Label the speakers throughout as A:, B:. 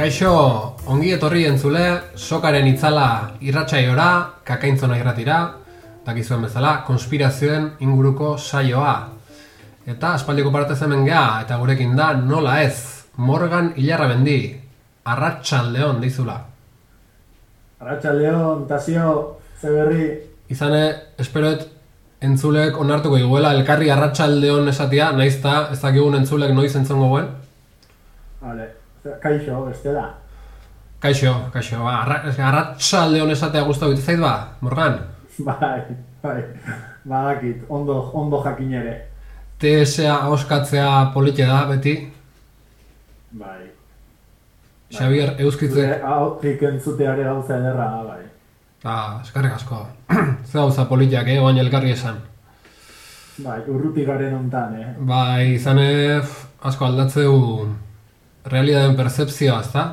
A: Kaixo, ongi etorri entzule, sokaren itzala irratsaiora, kakaintzona irratira, dakizuen bezala, konspirazioen inguruko saioa. Eta aspaldiko partez hemen gea, eta gurekin da nola ez, Morgan Ilarrabendi, Arratsaldeon deizula.
B: Arratsaldeon, Tasio, ze berri?
A: Izane, esperoet entzulek onartuko iguela elkarri Arratsaldeon esatia, naizta ez dakigun entzulek noiz entzongo guen.
B: Vale, kaixo, bestela.
A: Kaixo, Arratsaldeon esatea gustatu zait ba, Morgan?
B: Bai, badakit, ondo jakin ere.
A: TSA ahoskatzea polite da, beti?
B: Bai.
A: Xabier, euskitze...
B: Ahotik entzuteare gauza ederra, bai.
A: Eskarrik asko. Ze gauza politiak, oain elkarri esan.
B: Bai, urrutik garen hontan,
A: Bai, izane asko aldatzeu realidaden percepzioa, ezta?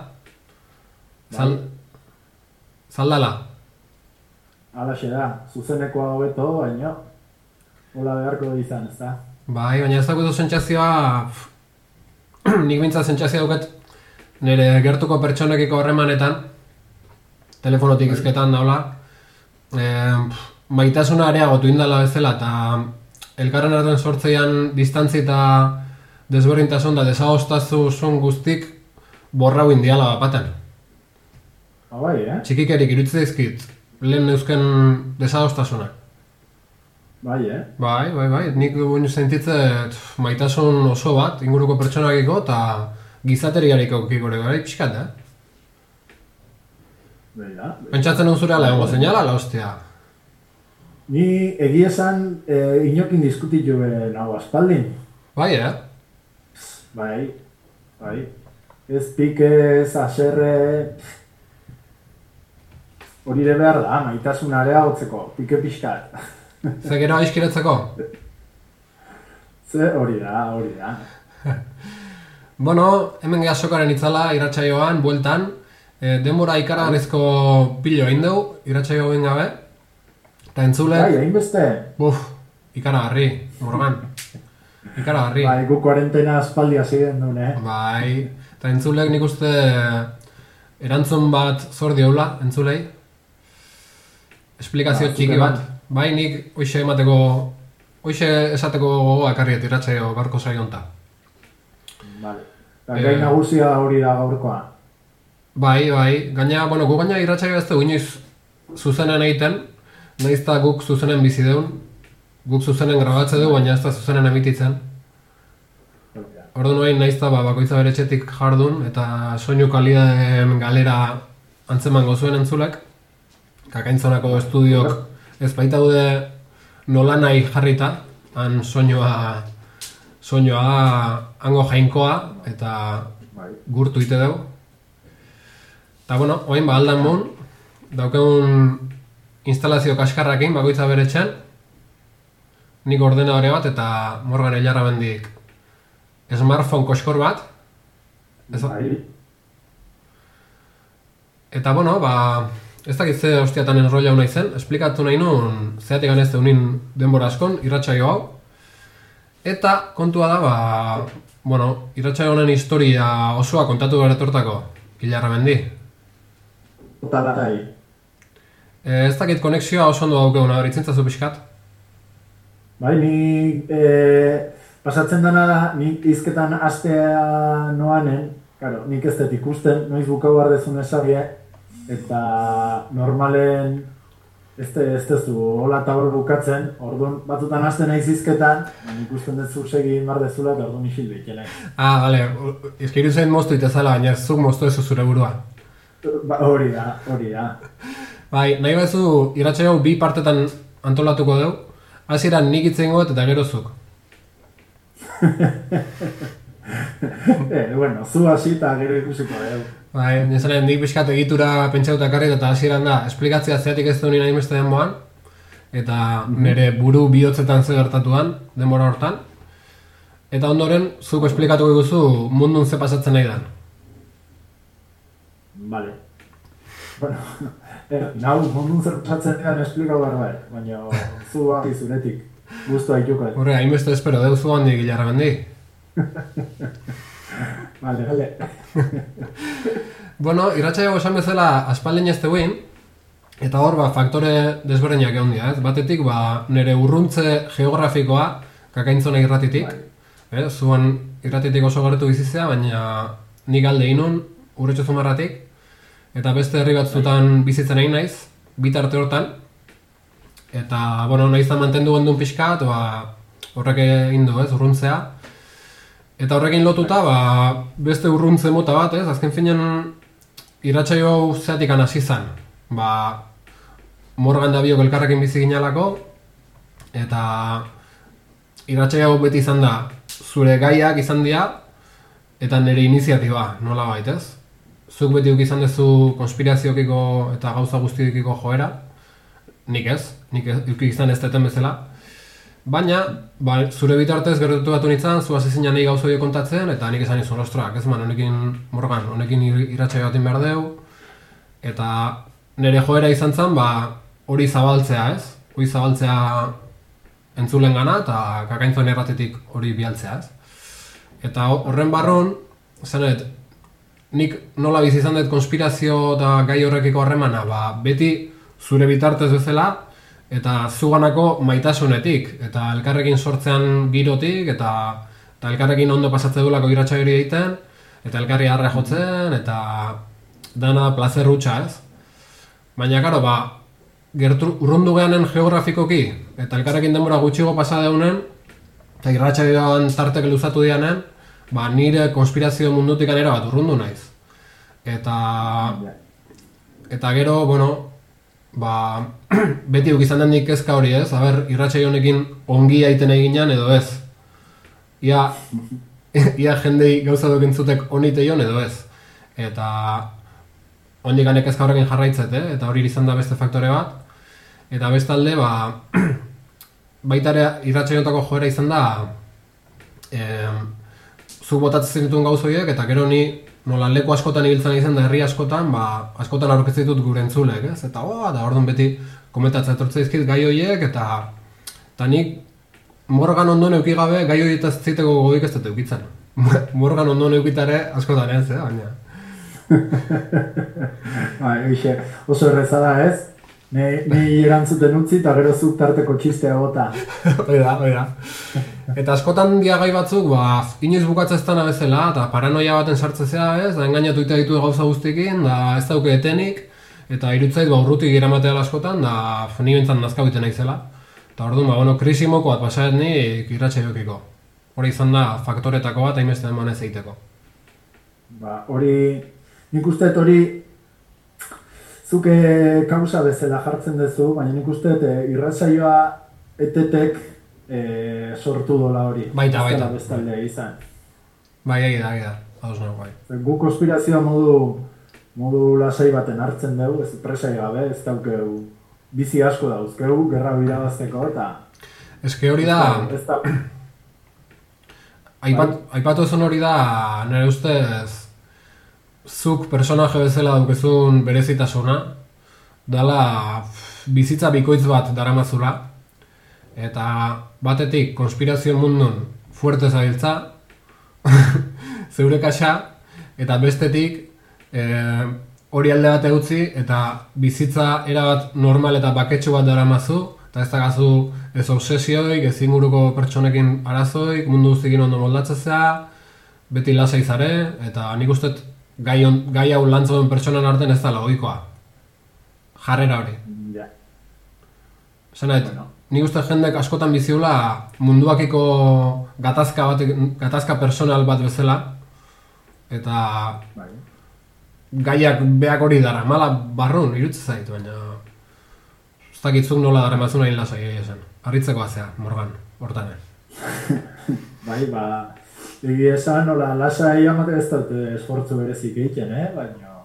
A: Zaldala?
B: Halaxe da, zuzenekoa hobeto, baina hola beharko izan, ezta?
A: Bai, baina ez dakutu sentsazioa... Nik bintzat sentsazioa duket nire gertuko pertsonekiko harremanetan, telefonotik izketan daula, maitasuna areagotu indala bezala, eta elkarren artean sortzeian distantzi eta desberdintasun da desagostazun guztik borrau indiala bapaten.
B: Bai,
A: Txikikerik irutze dizkit, lehen neuzken desagostasuna.
B: Bai,
A: Bai, nik guen sentitzet maitasun oso bat, inguruko pertsonakiko eta gizateriariko kikore gara, pixkat,
B: Beira.
A: Pentsatzen duen zure ala egongo zeinala, ala hostia?
B: Ni egia esan inokin diskutitu nago aspaldin.
A: Bai,
B: Bai. Ez pikez, aserre... Hori de behar da, maitasun areagotzeko, pike pixkat.
A: Ze gero aizkiretzeko?
B: Ze hori da.
A: Bueno, hemen geha sokaren itzala, irratsaioan, bueltan. Denbora ikaragarrizko pilo egin dugu, irratsaio egin gabe. Eta entzulek...
B: Bai, hainbeste.
A: Ikaragarri, Morgan. Ikaragarri.
B: Bai, gu kuarentena aspaldi hasi den duen,
A: Bai, eta entzulek nik uste erantzun bat zor dioula, entzulei. Esplikazio txiki bat. Bai, nik hoxe esateko gogoa ekarriet irratsaio gaurko saio honta.
B: Vale. Gai nagusia hori da gaurkoa.
A: Bai, gaina, gu gaina irratsaio ez dugu inoiz zuzenen egiten, nahiz eta guk zuzenen bizi deun, guk zuzenen grabatze dugu, baina ez da zuzenen emititzen. Orduan hain nahiz eta bakoitza bere etxetik jardun, eta soinu kalidaden galera antzeman gozuen entzulek, kakaintzonako estudiok ez baita dude nola nahi jarrita, han soinua hango jainkoa, eta gurtu ite dugu. Eta oain aldan mun, daukeun instalazio kaskarrakin bakoitza bere etxean, nik ordenadore bat eta Morgan Ilarrabendik smartphone koskor bat. Eta ez dakit ze hostiatan enrolla nahi zen, esplikatu nahi nun zeatik ganezte unin denbora askon, irratsaio hau. Eta kontua da, irratsaio honen historia osoa kontatu behar etortako, Ilarrabendi. Ez dakit konexioa oso ondo daukeguna, eritzintzazu pixkat?
B: Bai, ni pasatzen dena da, nik izketan astea noanen, nik ez dut ikusten, noiz bukau behar dezun esagie, eta normalen ez dezu hola eta hor bukatzen, orduan batzutan hasten naiz izketan, ikusten dut zuk segin behar dezula eta orduan isil behitelen.
A: Bale, izkiru zein moztu itezala, baina zuk moztu ezu zure burua.
B: Hori da.
A: Bai, nahi bezu irratsaio bi partetan antolatuko dugu, hasieran nik hitz egingo eta gero zuk.
B: Zu hasi eta gero ikusiko dugu.
A: Bai, nezanen nik pixkat egitura pentsauta ekarri eta hasieran da, esplikatzea zeatik ez duen nahi beste denboan, eta nire buru bihotzetan ze gertatuan, denbora hortan. Eta ondoren, zuk esplikatuko guzu mundun ze pasatzen nahi dan.
B: Vale. Nau mundun zer pasatzen nahi dan esplikau behar baina zu hati zuretik, guztu haituko.
A: Horre, hainbeste espero, deu zu handik Ilarrabendi.
B: Vale.
A: Bueno, irratsaio esan bezala aspaldin ez teguin, eta hor faktore desberdinak egon dira, ez? Batetik nire urruntze geografikoa Kakaintzona irratitik, zuan irratitik oso gertu bizizea, baina nik alde inun Urretxo Zumarratik, eta beste herri batzutan bizitzen egin naiz, bitarte hortan, eta, naiztan mantendu gendun pixkat, horrek egin du, urruntzea. Eta horrekin lotuta, beste urruntze mota bat, azken finean irratsaio zeatik hasi zen. Morgan da biok elkarrekin bizi ginalako, eta irratsaio beti izan da, zure gaiak izan dira, eta nire iniziatiba, nola bait, ez? Zuk beti izan duzu konspiraziokiko eta gauza guztiokiko joera, nik izan ez deten bezala. Baina, zure bitartez gertatu batu nintzen, zu hasi zinen nahi gauza hori kontatzen, eta nik esan izan ostrak, ez honekin irratsaio batin behar deu, eta nire joera izan zen, hori zabaltzea, ez? Hori zabaltzea entzulen gana, eta Kakaintzona irratitik hori bialtzea, ez? Eta horren barrun, zenet, nik nola bizi izan dut konspirazio eta gai horrekiko harremana, beti zure bitartez bezala, eta zuganako maitasunetik, eta elkarrekin sortzean girotik, eta elkarrekin ondo pasatze duelako irratsaio hori egiten, eta elkarri harra jotzen, eta dana plazer hutsa, ez? Baina, karo, urrundu gehanen geografikoki, eta elkarrekin denbora gutxigo pasa deunen, eta irratsaioan tartek luzatu dianen, nire konspirazio mundutik anera bat urrundu naiz. Eta gero, beti izan den nik kezka hori, ez? Irratsaio honekin ongi aiten eginan edo ez. Ia jendei gauza duk entzutek oniteion edo ez. Eta hondik ganek kezka horrekin jarraitzet, eta hori izan da beste faktore bat. Eta bestalde, baitare irratsaioetako joera izan da, zuk botatzen dituen gauza horiek, eta gero ni nola leku askotan ibiltzen izan da herri askotan, askotan aurkezten ditut gure entzulek, ez? Eta orduan beti komentatzen etortzen dizkit gai horiek, eta nik Morgan ondoen euki gabe gai horiek ez ziteko gogoik ez dut eukitzen. Morgan ondoen eukitare askotan ez, baina.
B: Oso erreza da, ez? Ni erantzuten utzi eta gero zuk tarteko txistea gota.
A: Hoi da. Eta askotan diagai batzuk, inoiz bukatzea ez dana bezala, eta paranoia baten sartzezea, ez? Da engainatu ditu gauza guztiekin, da ez dauke etenik, eta irutzait urrutik iramatea askotan, da ni bintzan nazkau iten naizela. Eta orduan, krisimoko bat pasaet nik irratsaiokiko. Hori izan da faktoretako bat, hainbeste emanez egiteko.
B: Hori, nik usteet hori, zuke kausa bezala jartzen duzu, baina nik usteet irratsaioa etetek sortu dola hori.
A: Baita.
B: Bestaldea izan.
A: Egi da. Ados nago, bai.
B: Gu konspirazioa modu lasai baten hartzen dugu, ez presai gabe, ez daukeu bizi asko dauzkeu, gerra irabazteko, eta...
A: Ez que hori da... Aipatu zen hori da, nire ustez, zuk personaje bezala daukezun berezitasuna, dala bizitza bikoitz bat daramazula, eta batetik konspirazio mundun fuerte zabiltza, zeure kaxa, eta bestetik hori alde bat utzi eta bizitza erabat normal eta baketsu bat daramazu, eta ez dagazu ez obsesioik, ez inguruko pertsonekin arazoik, mundu guztiekin ondo moldatzea, beti lasai zare, eta nik uste gai hau lantzoen pertsonan artean ez dela ohikoa. Jarrera hori. Nik uste jendek askotan biziula munduakiko gatazka personal bat bezala, eta gaiak beak hori dara, mala barrun, irutze zait, baina ez dakitzuk nola dara mazuna hil lasai esan. Arritzeko azea, Morgan, hortanen.
B: Egia esan, nola lasai amate ez dut esfortzu berezik egiten, baina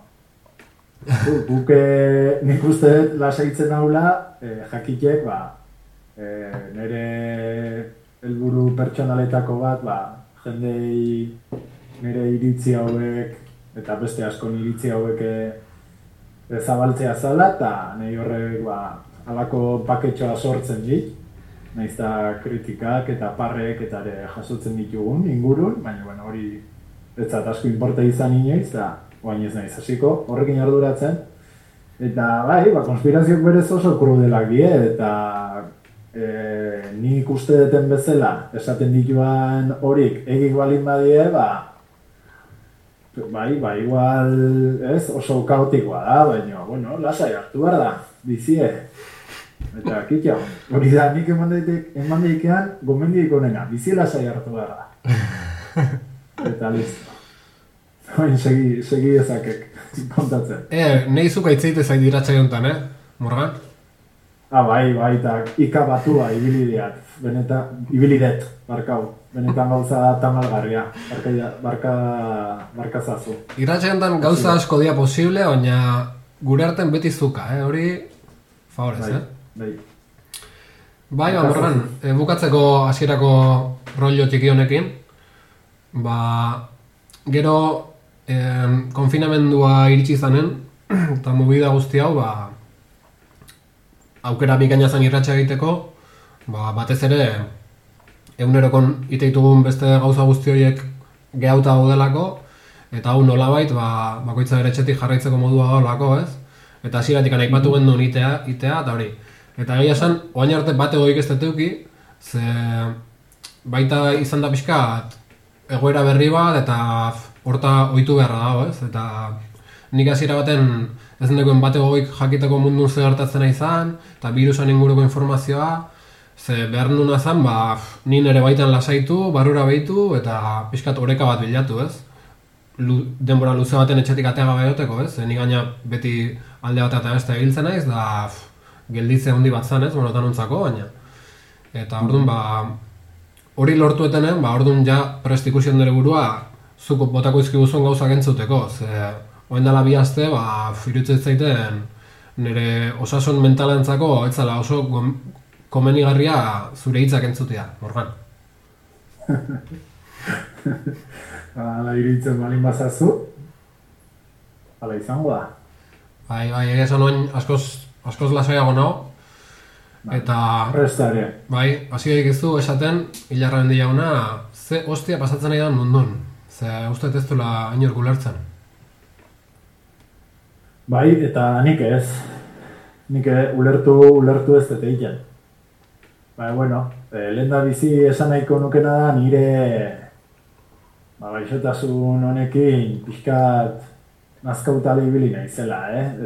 B: nik uste lasaitzen haula, jakitek, nire helburu pertsonaletako bat, jendei nire iritzi hauek eta beste askon iritzi hauek zabaltzea zala, eta nahi horrek halako paketxoa sortzen dit, nahiz da kritikak eta parrek eta jasotzen ditugun ingurun, baina hori ez zat asko inporta izan inoiz, eta oain ez naiz hasiko, horrekin arduratzen. Eta bai, konspirazioak berez oso krudelak die, eta nik uste deten bezala, esaten dituan horik egik balin badie, bai, igual, ez, oso kaotikoa da, baina, bueno, lasai hartu behar da, bizie. Eta, kitxo, hori da, nik eman daikean, gomendik onena, bizi lasai hartu behar da. Eta listo. Oin, segi ezakek, kontatzen.
A: Nahi zuka itzeite zait iratxai honetan, Morgan?
B: Bai, eta ikabatua ibilidet, barkau. Benetan gauza tamalgarria, barkazazu.
A: Iratxai honetan gauza asko dia posible, baina gure artean beti zuka, hori favorez, Bai, Morgan, bukatzeko hasierako rollo txiki honekin, gero konfinamendua iritsi zanen, eta movida guzti hau, aukera bikaina zen irratxa egiteko, batez ere, egunerokon iteitugun beste gauza guzti horiek gehauta daudelako, eta hau nolabait, bakoitza bere etxetik jarraitzeko modua gaulako, ez? Eta hasieratik aipatu genduen itea, eta hori. Eta egia esan, oain arte bat egoik ez deteuki, ze baita izan da pixkat egoera berri bat, eta horta ohitu beharra dago, ez? Eta nik hasiera baten ez nekoen bat egoik jakiteko mundun zer gertatzen izan, eta virusan inguruko informazioa, ze behar nuna zen, ni nire baitan lasaitu, barrura behitu, eta pixkat oreka bat bilatu, ez? Denbora luze baten etxetik atea gabe egoteko, ez? Nik gaina beti alde bat eta beste egiltzen naiz, da gelditze handi bat zen, ez? Monotanontzako, baina. Eta orduan, hori lortu etenen, orduan ja prest ikusi ondere burua, zuko botako izkibuzuen gauzak entzuteko, ze oen dela bi aste, irutzen zaiten nire osasun mentalentzako, etzala oso komenigarria zure hitzak entzutea, Morgan.
B: Hala iruditzen balin bazazu, hala izango da.
A: Bai, esan oin askoz lasaiago nago, eta...
B: Prestare.
A: Bai, hasi egizu esaten, hilarra bendi jauna, ze hostia pasatzen nahi da mundun, ze uste ez duela inor gulertzen.
B: Bai, eta nik ez. Nik ulertu ez dut egiten. Bai, bueno, lehen da bizi esan nahiko nukena da nire gaixotasun honekin pixkat nazkautale ibili naizela,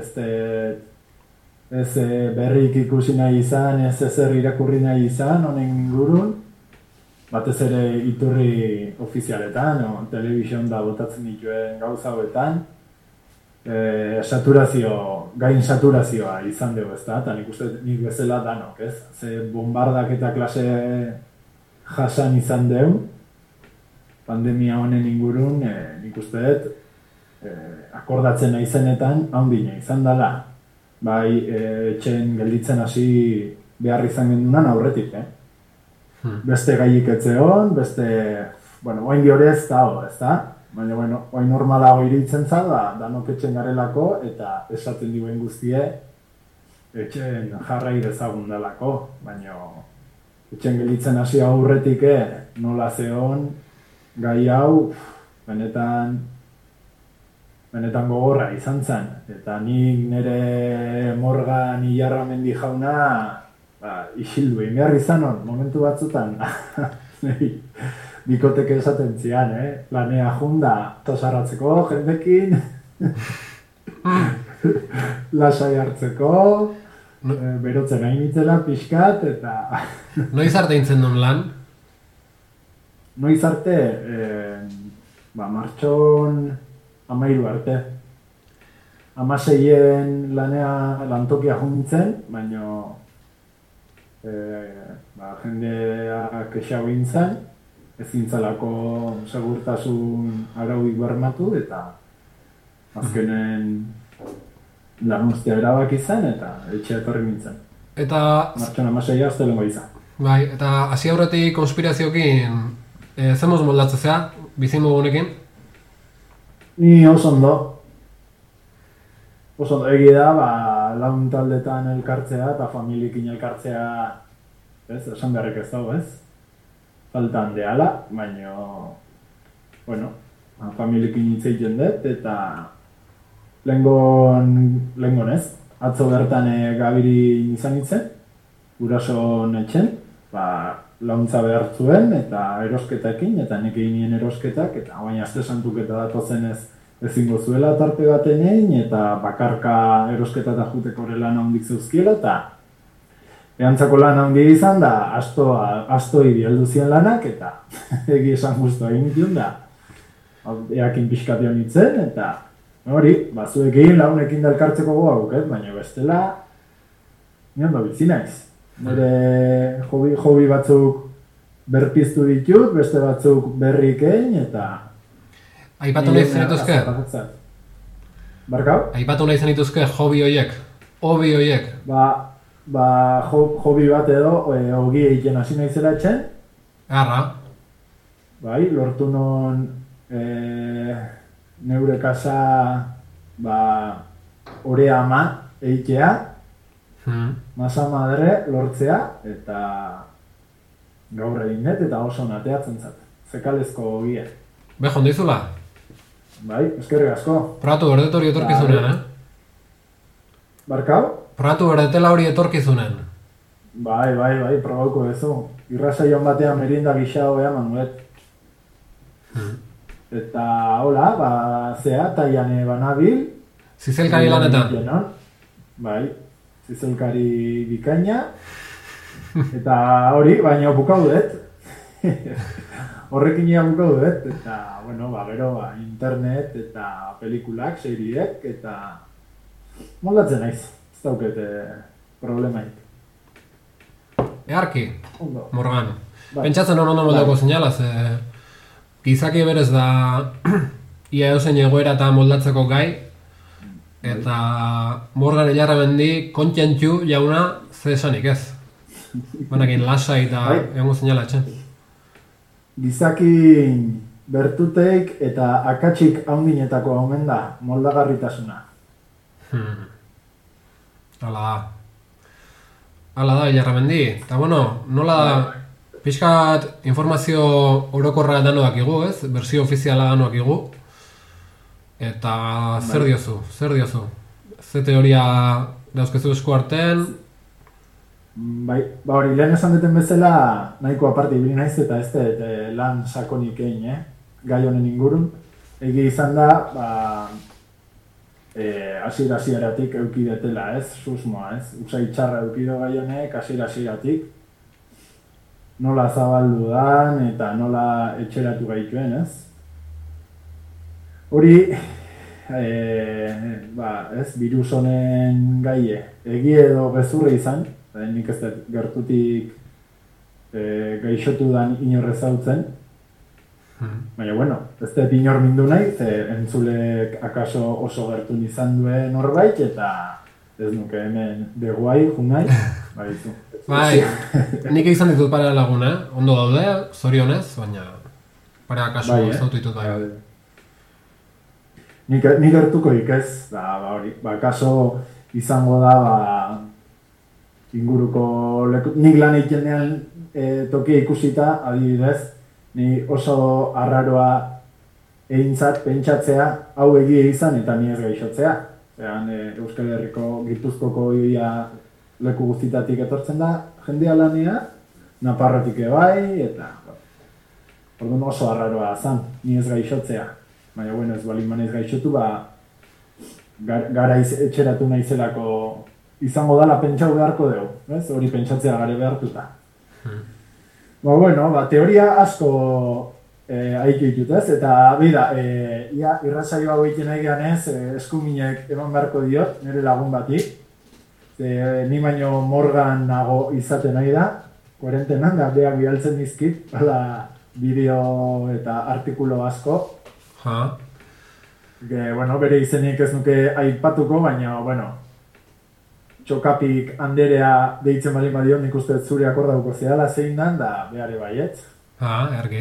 B: Ez berrik ikusi nahi izan, ez ezer irakurri nahi izan honen ingurun, batez ere iturri ofizialetan, telebizion da botatzen dituen gauza hauetan, gain saturazioa izan dugu, ez da, eta nik uste nik bezala danok, ez? Ze bombardak eta klase jasan izan dugu, pandemia honen ingurun, nik uste dut, akordatzen naizenetan, handina izan dela. Bai, etxen gelditzen hasi behar izan gendunan aurretik, Beste gaiik etzeon, beste, bueno, oain diorez dago, ez da? Baina, bueno, oain normalago iritzen za, danok etxen garelako, eta esaten duen guztie, etxen jarrai dezagun delako, baina etxen gelditzen hasi aurretik nola zeon, gai hau, benetan gogorra izan zen, eta nik nire Morgan Ilarramendi jauna isildu egin behar izan hon, momentu batzutan, bikoteke esaten zian, lanea junda tosarratzeko jendekin, lasai hartzeko, berotzen hain itzela pixkat, eta...
A: Noiz arte intzen duen lan?
B: Noiz arte, martxon... 13 arte. 16en lantokia juntzen, baina jendea kexau gintzen, ez gintzalako segurtasun arauik bermatu, eta azkenen lan ustea erabaki zen, eta etxea etorri nintzen.
A: Eta...
B: Martxon 16 aztelengo izan.
A: Bai, eta hasi aurretik konspirazioekin zemoz moldatzea, bizimo honekin?
B: Ni oso ondo. Egi da, lagun taldetan elkartzea eta familiekin elkartzea, esan beharrik ez dago, ez? Faltan deala, baina, bueno, familiekin hitz egiten dut, eta Lehengon ez. Atzo bertan Gabiri izan itzen, gurason etxen, launtza behar zuen, eta erosketekin, eta nek egin nien erosketak, eta baina aste santuketa datozen ezingo zuela tarte baten egin, eta bakarka erosketa eta juteko lan handik zeuzkiela, eta eantzako lan handia izan da, astoi bialdu zian lanak, eta egi esan guztua egin ditun da, eakin pixkati honitzen, eta hori, zuek egin launekin delkartzeko gogauk, baina bestela, nion da bizi naiz. Nire hobi batzuk berpiztu ditut, beste batzuk berrik egin, eta...
A: Aipatu nahi zenituzke?
B: Barkau?
A: Aipatu nahi zenituzke hobi horiek? Hobi horiek?
B: Hobi bat edo, hogi egiten hasi naizela etxen.
A: Arra.
B: Bai, lortu non neure kasa orea ama eitea, masa madre lortzea, eta gaur egin net, eta oso nateatzen zat. Zekalezko hogia.
A: Bejon dizula?
B: Bai, eskerrik asko.
A: Probatu berdet hori etorkizunen,
B: Barkau?
A: Probatu berdetela hori etorkizunen.
B: Bai, probauko ezu. Irrazaion batean merinda gisa hobea manuet. Eta, hola, zea, taian banabil.
A: Zizelkari lanetan?
B: Bai, zizelkari bikaina. Eta hori, baina bukaudet. Horrekin ia bukaudet. Eta, bueno, gero, internet eta pelikulak, seriek, eta moldatzen naiz. Ez daukete problemaik.
A: Earki, Morgan. Pentsatzen ondo moldako zinalaz, gizaki berez da ia eusen egoera eta moldatzeko gai, eta Morgan Ilarramendi kontxentxu jauna ze esanik ez. Banakin lasai eta egongo zinala etxen.
B: Gizaki bertuteik eta akatsik haundinetako omen da, moldagarritasuna.
A: Hala da, Ilarramendi. Eta bueno, nola pixkat informazio orokorra dano dakigu, ez? Berzio ofiziala dano dakigu. Eta zer diozu? Ze teoria dauzkezu esku artean?
B: Bai, hori, lehen esan duten bezala nahiko aparte ibili naiz eta ez dut lan sakonik egin, gai honen ingurun. Egi izan da, hasieratik eukidetela, ez? Susmoa, ez? Usai txarra eukido gai honek, hasieratik. Nola zabaldu dan eta nola etxeratu gaituen, ez? Hori, virus honen gaie, egi edo gezurre izan, nik ez dut gertutik gaixotu dan inorrez hautzen. Baina, bueno, ez dut inor mindu nahi, ze entzulek akaso oso gertu izan duen horbait, eta ez nuke hemen deguai, junai, baizu.
A: Bai, nik izan ditut pare lagun, ondo daude, zorionez, baina pare akaso ez dautu ditut bai.
B: Nik gertuko ikez, hori, kaso izango da, inguruko nik lan egitenean tokia ikusita, adibidez, ni oso arraroa egintzat pentsatzea hau egie izan eta ni ez gaixotzea. Euskal Herriko Gipuzkoko ia leku guztitatik etortzen da jendea lanea, Naparrotik bai, eta orduan oso arraroa zan, ni ez gaixotzea. Baina, bueno, ez balin manez gaixotu, gara etxeratu nahizelako izango dala pentsau beharko dugu, ez? Hori pentsatzea gare behartuta. Bueno, teoria asko haiki ditut, ez? Eta, bida, irratsaio hau egiten nahi ganez, eskuminek eman beharko diot, nire lagun bati. Ni baino Morgan nago izaten nahi da, kuarentenan, da beak bialtzen dizkit, bideo eta artikulo asko. Bueno, bere izenik ez nuke aipatuko, baina, bueno, Txokapik Anderea deitzen bali badio, nik uste zure akordauko zehala zein dan, da behare baietz.
A: Ergi.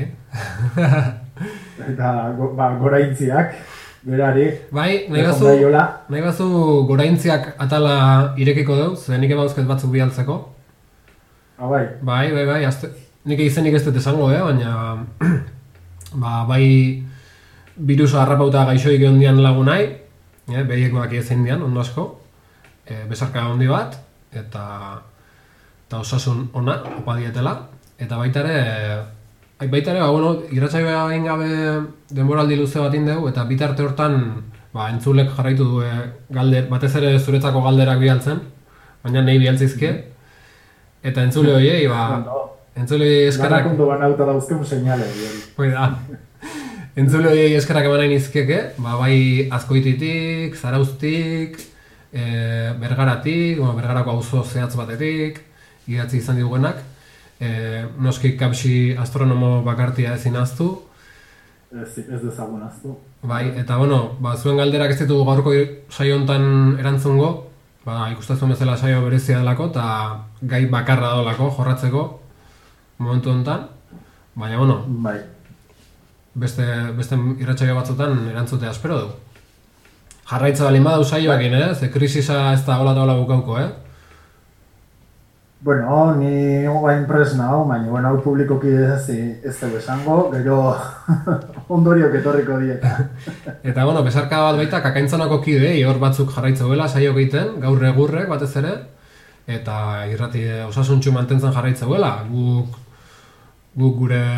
B: Eta goraintziak, berari.
A: Bai, nahi bazu goraintziak atala irekiko deu, ze nik emauzket batzuk bialtzeko.
B: Bai.
A: Bai, nik izenik ez dut esango, baina bai virusa harrapauta gaixoik ondian lagunai, behiek baki ezin dian, ondo asko, besarka handi bat, eta osasun ona, opa dietela, eta baita ere, irratsaioa egin gabe denboraldi luze bat indegu, eta bitarte hortan entzulek jarraitu du batez ere zuretzako galderak bialtzen, baina nahi bialtzizke, eta entzule horiei, entzule horiei eskerrak...
B: Garakundu banauta dauzkemu seinale.
A: Entzule horiei eskerrak eman nahi nizkieke, bai Azkoititik, Zarauztik, Bergaratik, Bergarako auzo zehatz batetik, idatzi izan diguenak, noski Kapsi astronomo bakartia ezin ahaztu.
B: Ez dezagun ahaztu.
A: Bai, eta zuen galderak ez ditugu gaurko saio honetan erantzungo, ikustazuen bezala saio berezia delako, eta gai bakarra dolako jorratzeko momentu honetan, baina
B: bai.
A: Beste irratsaio batzutan erantzutea espero du. Jarraitza balin badau saioakin, ze krisisa ez da hola eta hola bukauko,
B: Bueno, ni guain presna hau, baina hau publikoki ez dugu esango, gero ondoriok etorriko dieta.
A: Eta besarka bat baita kakaintzonako kidei hor batzuk jarraitzeuela saio egiten, gaur egurrek batez ere, eta irrati osasuntxu mantentzen jarraitzeuela. Guk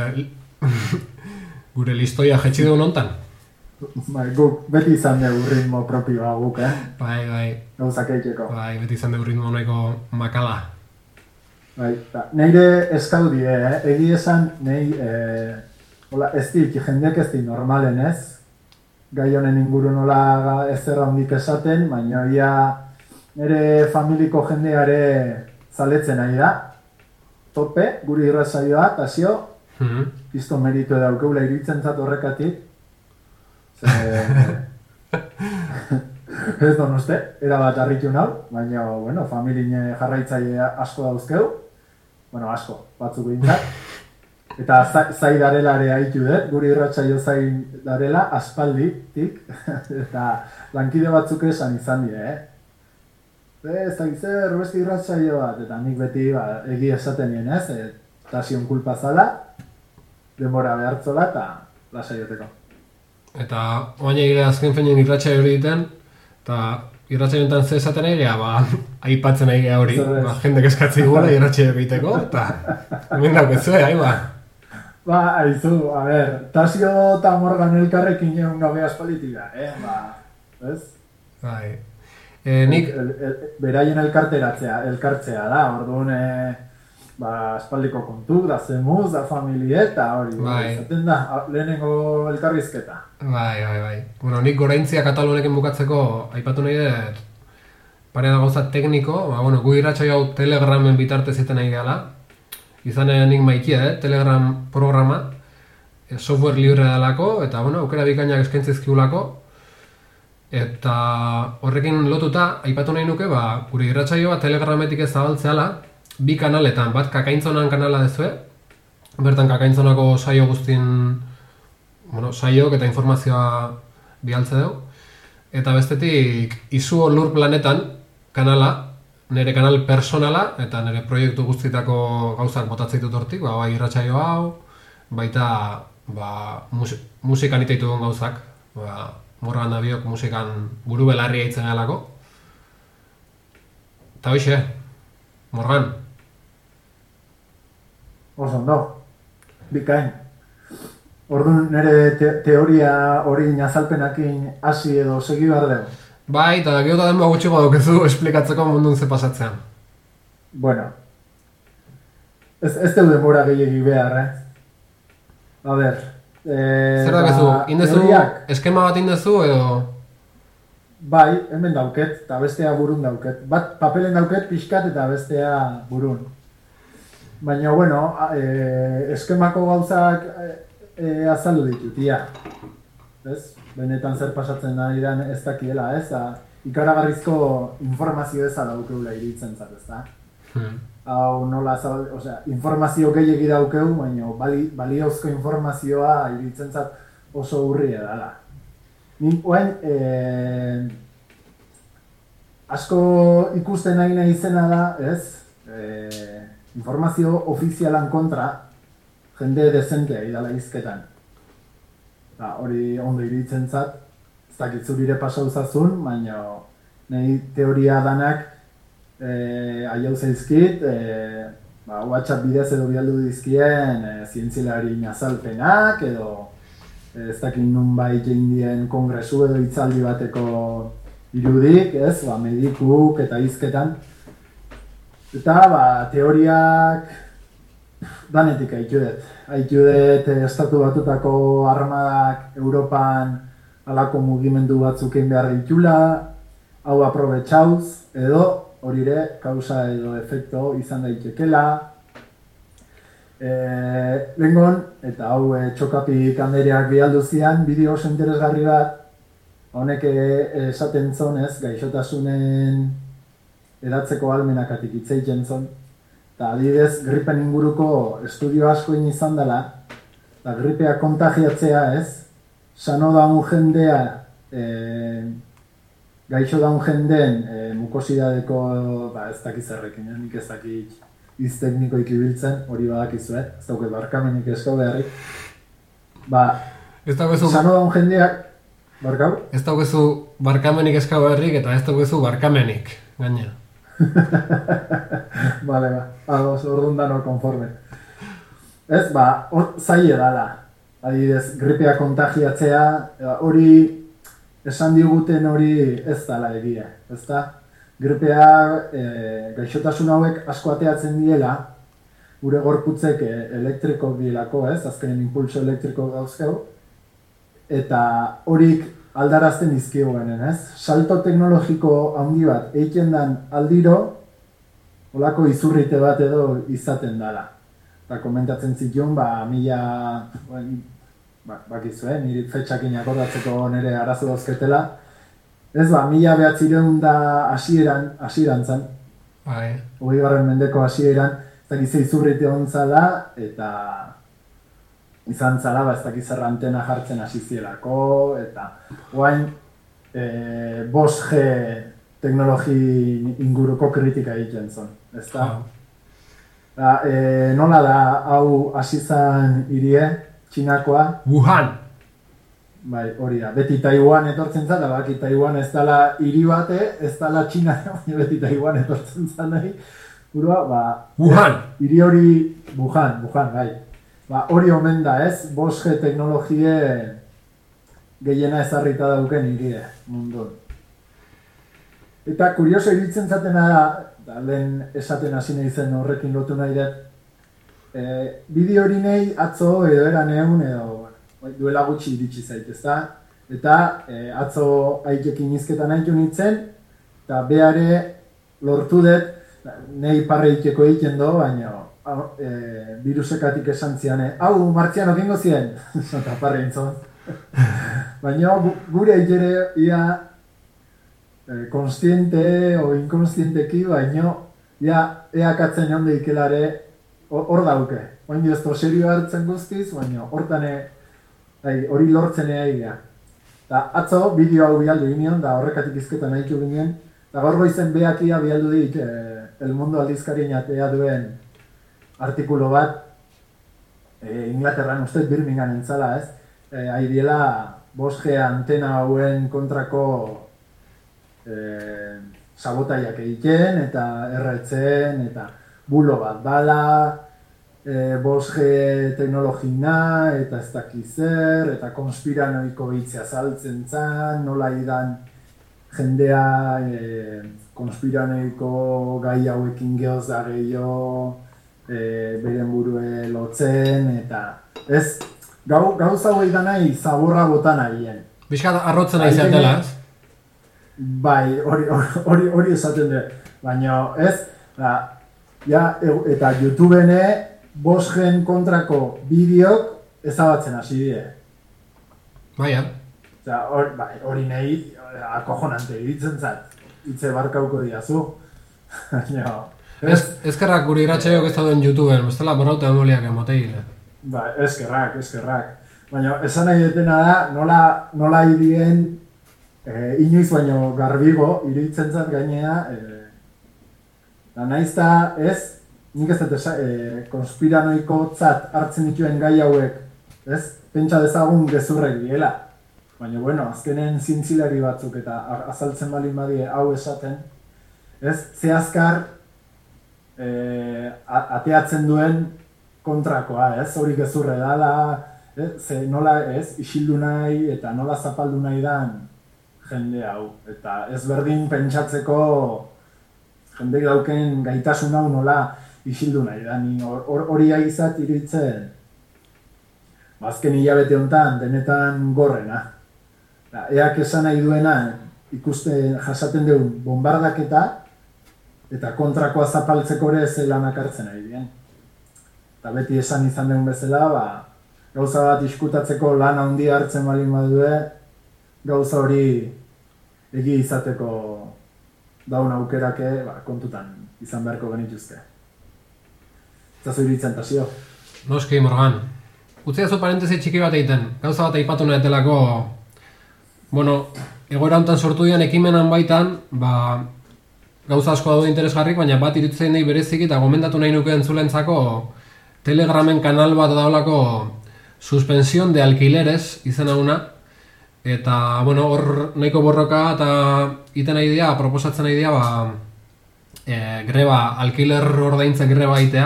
A: gure listoia jetxi dugun hontan.
B: Bai, guk beti izan dugu ritmo propioa guk,
A: Bai.
B: Gauzak eiteko.
A: Bai, beti izan dugu ritmo nahiko makala.
B: Bai, neire eskaudie, egi esan, ez dik, jendeak ez dik normalen ez, gai honen inguru nola ez erra hondik esaten, baina ia nire familiko jendeare zaletzen nahi da, tope, guri irrasaioa, tasio, pizto meritu daukeula iritzen zat horrekatik, ez don uste, erabat harritu nau, baina, familine jarraitzaile asko dauzkeu, asko, batzuk behintzat. Eta zai darela ere haitu dut, guri irratsaio zai darela, aspalditik, eta lankide batzuk esan izan dira, Ez da gizzer, beste irratsaio bat, eta nik beti egi esaten nien ez, tasion kulpa zala, denbora behartzola, eta lasaioteko.
A: Eta oain egile azken feinen irratsaio hori egiten, eta irratsaio honetan ze esaten egea, aipatzen egea hori, jendek eskatzen gula irratsaio egiteko, eta hemen daukezu,
B: aizu, Tasio eta Morgan elkarrekin egun gabe aspalitik da, ez?
A: Bai. Nik...
B: Beraien elkartzea da, orduan, aspaldiko kontu, da zemuz, da familieta, hori, zaten da, lehenengo elkarrizketa.
A: Bai. Nik goraintzia Katalonekin bukatzeko aipatu nahi dut pare da gauza tekniko, gu irratsaio hau Telegramen bitartez eten nahi gehala, izan nik maikia, Telegram programa, software libre dalako, eta aukera bikainak eskaintzizkiulako, eta horrekin lotuta, aipatu nahi nuke, gure irratsaioa Telegrametik ez zabaltzeala, bi kanaletan, bat Kakaintzonan kanala dezue, bertan Kakaintzonako saio guztin, saiok eta informazioa bialtze dugu, eta bestetik Izuo Lur Planetan kanala, nire kanal personala, eta nire proiektu guztitako gauzak botatzen ditut hortik, bai irratsaio hau, baita musikan itaitu duen gauzak, Morgan Nabiok musikan buru belarri haitzen galako. Eta hoxe, Morgan.
B: Oso ondo, bikain. Orduan nire teoria hori azalpenakin hasi edo segi behar dugu.
A: Bai, eta gero eta denboa gutxiko daukezu esplikatzeko mundun ze pasatzean.
B: Bueno, ez dugu denbora gehiagi behar, A ber,
A: zer dakezu, indezu, eskema bat indezu edo?
B: Bai, hemen dauket, eta bestea burun dauket. Bat papelen dauket pixkat eta bestea burun. Baina, eskemako gauzak azaldu ditut, Ez? Benetan zer pasatzen da iran ez dakiela, ez? Ikaragarrizko informazio eza daukeula iritzen zat, ez da? Hau nola, informazio gehiagi daukeu, baina baliozko informazioa iritzen zat oso urria dela. Nik asko ikusten nahi izena da, ez? Informazio ofizialan kontra jende dezentea idala izketan. Hori ondo iritzen zat, ez dakit zurire pasau zazun, baina nahi teoria danak aiau zaizkit, WhatsApp bidez edo bialdu dizkien zientzilari azalpenak edo ez dakit nunbait indien kongresu edo hitzaldi bateko irudik, ez, medikuk eta hizketan. Eta teoriak danetik haitudet estatu batutako armadak Europan halako mugimendu batzuk egin behar ditula, hau aprobetxauz, edo horire kausa edo efekto izan daitekela. Lengon, eta hau txokapik handereak bialdu zian, bideo oso interesgarri bat, honek esaten zonez, gaixotasunen edatzeko almenakatik itzeiten zon, eta adibidez, gripen inguruko estudio asko izan dela, eta gripea kontagiatzea ez, sano daun jendea, gaixo daun jendeen mukosidadeko, ez dakiz errekin, nik ez dakit iz teknikoik ibiltzen, hori badakizue, ez dauket barkamenik eskau beharrik. Sano daun jendeak, barkau?
A: Ez daukezu barkamenik eskau beharrik eta ez daukezu barkamenik, gaina.
B: Bale, orduan dano konforme. Ez, zaila dala. Adibidez, gripea kontagiatzea, hori esan diguten hori ez dala egia, ez da? Gripea, gaixotasun hauek asko ateatzen diela, gure gorputzek elektriko dielako, ez? Azkenen impulso elektriko dauzkeu, eta horik aldarazten izkioguenen, ez? Salto teknologiko handi bat egiten dan aldiro, holako izurrite bat edo izaten dala. Eta komentatzen zituen, bakizu, niri fetxakin akordatzeko nire arazo dauzketela, ez 1900 da hasieran zen, 20. mendeko hasieran, ez dakiz izurrite ontzala, eta izan zala, ez dakiz antena jartzen hasi zielako, eta guain 5G teknologi inguruko kritika egiten zen, ez da? Nola da, hau hasi zen hirie, Txinakoa?
A: Wuhan!
B: Bai, hori da, beti Taiwan etortzen zan, da baki Taiwan ez dala hiri bate, ez dala Txina, baina beti Taiwan etortzen zan nahi.
A: Wuhan!
B: Hiri hori, Wuhan, bai. Hori omen da ez, 5G teknologie gehiena ezarrita dauken hirie munduan. Eta kurioso iritzen zatena da, lehen esaten hasi nahi zen horrekin lotu nahi dut, bideo hori nahi atzo edo eran egun edo duela gutxi iritsi zait, ezta? Eta atzo haitekin izketan haitu nintzen, eta behare lortu dut, nahi parreiteko egiten do, baina virusekatik esan zian, hau martzianok ingo zien, eta parreintzon. Baina gure aitere ia konstiente o inkonstienteki, baina eakatzen jonde ikelare hor dauke. Baina ez to serio hartzen guztiz, baina hortane hori lortzen egia. Eta atzo bideo hau bialdu ginen, da horrekatik izketan nahitu ginen, eta gaur goizen behakia bialdu dik El Mundo aldizkarien atea duen artikulo bat, Inglaterran ustez Birmingham entzala, ez? Haidiela 5G antena hauen kontrako sabotaiak egiten, eta erretzen, eta bulo bat dala, 5G teknologina, eta ez dakizer, eta konspiranoiko behitzea saltzen zan, nola idan jendea konspiranoiko gai hauekin gehoz da gehiago, beren burue lotzen, eta ez, gauza hori da nahi zaborra bota nahien.
A: Bizkat arrotzen nahi zeatela, ez?
B: Bai, hori esaten dut, baina ez, eta YouTubene 5G kontrako bideok ezabatzen hasi die.
A: Baina.
B: Hori nahi akojonante iritzen zat, hitze barkauko diazu.
A: Eskerrak guri iratxeok ez dauden YouTubeen, bestela borrauta emoliak emoteile.
B: Eskerrak. Baina esan nahi detena da, nola irien inoiz baino garbigo iritzen zat gainea, naizta ez, nik ez dut konspiranoiko tzat hartzen dituen gai hauek, ez? Pentsa dezagun gezurrek diela. Baina, bueno, azkenen zintzilari batzuk eta azaltzen balin badie hau esaten, ez, ze azkar ateatzen duen kontrakoa, ez, hori gezurre dala, ze nola, ez, isildu nahi eta nola zapaldu nahi dan jende hau. Eta ez berdin pentsatzeko jendek dauken gaitasun hau nola isildu nahi da, hori aizat iruditzen, azken hilabete honetan denetan gorrena. Eak esan nahi duena ikusten jasaten dugun bombardaketa eta kontrakoa zapaltzeko ere zelanak hartzen ari dien. Eta beti esan izan dugun bezala, gauza bat iskutatzeko lan handia hartzen balin badue, gauza hori egi izateko daun aukerake kontutan izan beharko genituzke. Zazu iritzen, Tasio?
A: Noski, Morgan. Utziazu parentesi txiki bat egiten. Gauza bat aipatu nahetelako, egoera honetan sortu dian ekimenan baitan, gauza asko daude interesgarrik, baina bat irutzen nahi berezik eta gomendatu nahi nuke entzulentzako Telegramen kanal bat daolako suspensión de alquileres izena una, eta hor nahiko borroka eta iten nahi dira, proposatzen nahi dira, greba, alkiler ordaintze greba itea,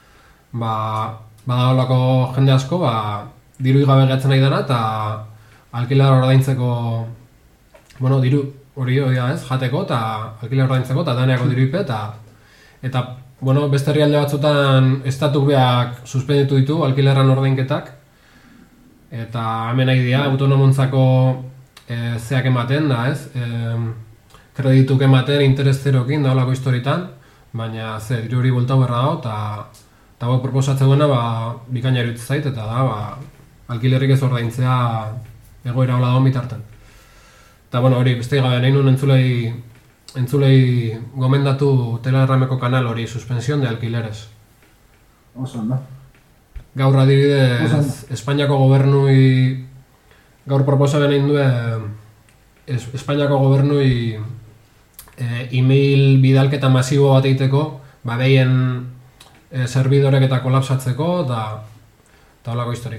A: badaolako jende asko, diru gabe gatzen nahi dena, eta alkiler ordaintzeko, diru hori ez, jateko, eta alkiler ordaintzeko, eta daneako diru ipe, eta beste herrialde batzutan estatuk beak suspenditu ditu alkileran ordainketak, eta hemen nahi dira, autonomontzako zeak ematen da, ez, kredituk ematen interes zerokin daolako historitan, baina diru hori buelta berra dago, eta proposatzen duena bikaina iruditzen zait, eta da, alkilerrik ez ordaintzea egoera hola dagoen bitarten. Eta hori, beste gabe, nahi nun entzulei gomendatu Telegrameko kanal hori, suspensión de alquileres.
B: Oso, no?
A: Gaur adibidez, Espainiako gobernui, gaur proposamen egin du, Espainiako gobernui email bidalketa masibo bat egiteko, behien servidorek eta kolapsatzeko, eta holako historik.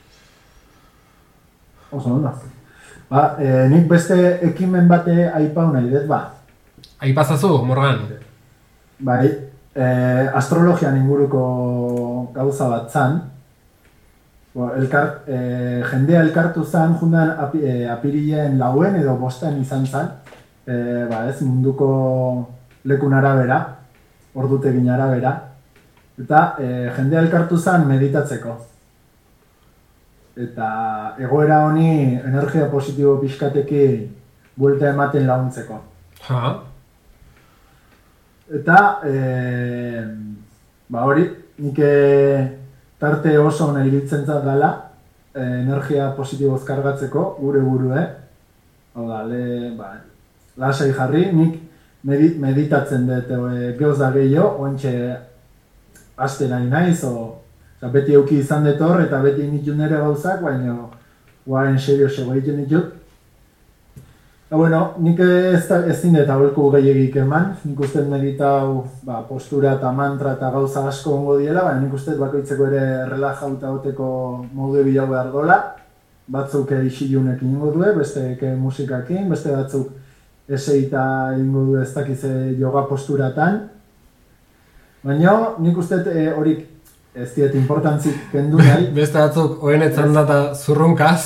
B: Oso, no? Nik beste ekimen bate aipau nahi dut,
A: Aipazazu, Morgan?
B: Bai, astrologian inguruko gauza bat zan, jendea elkartu zan, jundan apirilen lauen edo bosten izan zan, munduko lekun arabera, ordutegin arabera, eta jendea elkartu zan meditatzeko. Eta egoera honi energia positibo pixkateki buelta ematen laguntzeko. Eta, hori, nik tarte oso nahi iruditzen zat dela, energia positiboz kargatzeko, gure burue. Hau da, lasai jarri, nik meditatzen dut gehoz da gehiago, oantxe aste nahi naiz, beti euki izan dut hor, eta beti nitut nire gauzak, baina guaren serio sego egiten ditut. Nik ezin dut hauelko gehiagik eman, nik uste meditau postura eta mantra eta gauza asko ongo diela, baina nik uste bakoitzeko ere relajauta hoteko modu bilau behar dola, batzuk isilunek ingo due, beste musikakin, beste batzuk eseita ingo due ez dakize yoga posturatan, baina nik uste horik ez diet importantzik kendu nahi.
A: Beste batzuk oenetzen data zurrunkaz.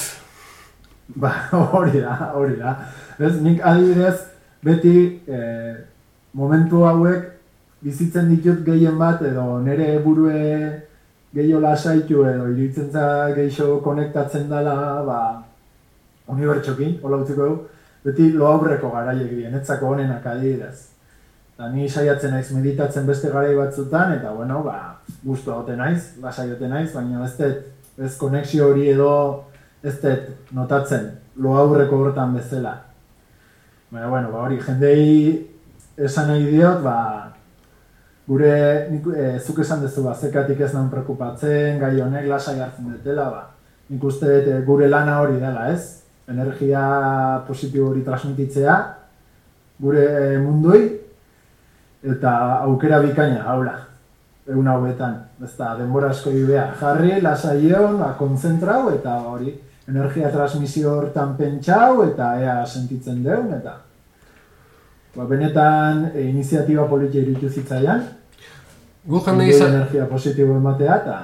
B: Hori da. Nik adibidez, beti momentu hauek bizitzen ditut gehien bat, edo nire burue gehiago lasaitu edo iruditzen za gehiago konektatzen dela, unibertsokin, hola utziko du, beti lo aurreko garaiek dien, etzako honenak adibidez. Eta ni saiatzen naiz meditatzen beste garai batzutan, eta guztu haute naiz, lasai haute naiz, baina ez konexio hori edo ez dut notatzen, lo aurreko hortan bezala. Baina, hori, jendei esan nahi diot, gure, zuk esan dezu, zekatik ez nahin prekupatzen, gai honek lasai hartzen dutela, nik uste gure lana hori dela, ez? Energia positibo hori transmititzea, gure mundui, eta aukera bikaina, haula, egun hauetan, ez da, denbora asko bidea, jarri, lasai hon, kontzentrau, eta hori, energia transmisio hortan pentsau eta ea sentitzen deun, eta benetan iniziatiba politia iruditu zitzaian, energia positibo ematea, eta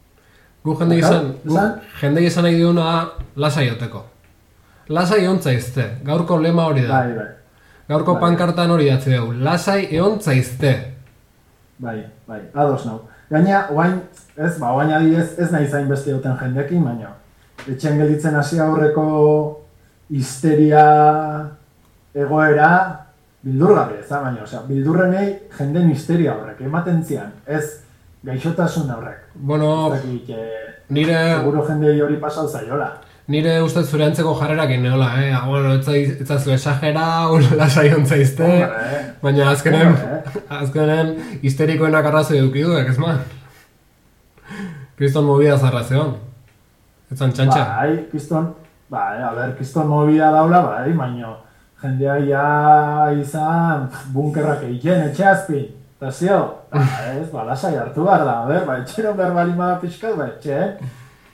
A: jende izan nahi duena lasai oteko. Lasai eontzaizte, gaurko lema hori da.
B: Bai.
A: Gaurko pankartan hori datzi dugu, lasai eontzaizte.
B: Bai, ados nau. Gaina, oain adibidez ez nahi zain beste duten jendekin, baina etxen gelditzen hasi aurreko histeria egoera bildurgarri ez da, baina, bildurrenei jenden histeria horrek, ematen zian, ez gaixotasun horrek.
A: Bueno, nire...
B: Seguro jendei hori pasau zaiola.
A: Nire ustez zure antzeko jarrerakin neola, bueno, etzazu esagera, lasai ontzaizte, baina azkenen histerikoenak arrazoi edukiduek, ez ma? Kriston movida zarra zeon, etzan txantxa.
B: Kriston movida daula, baina jendea ja izan bunkerrak egiten etxeazpin, eta zio, lasai hartu behar da, etxeron behar balima pixkat, etxe,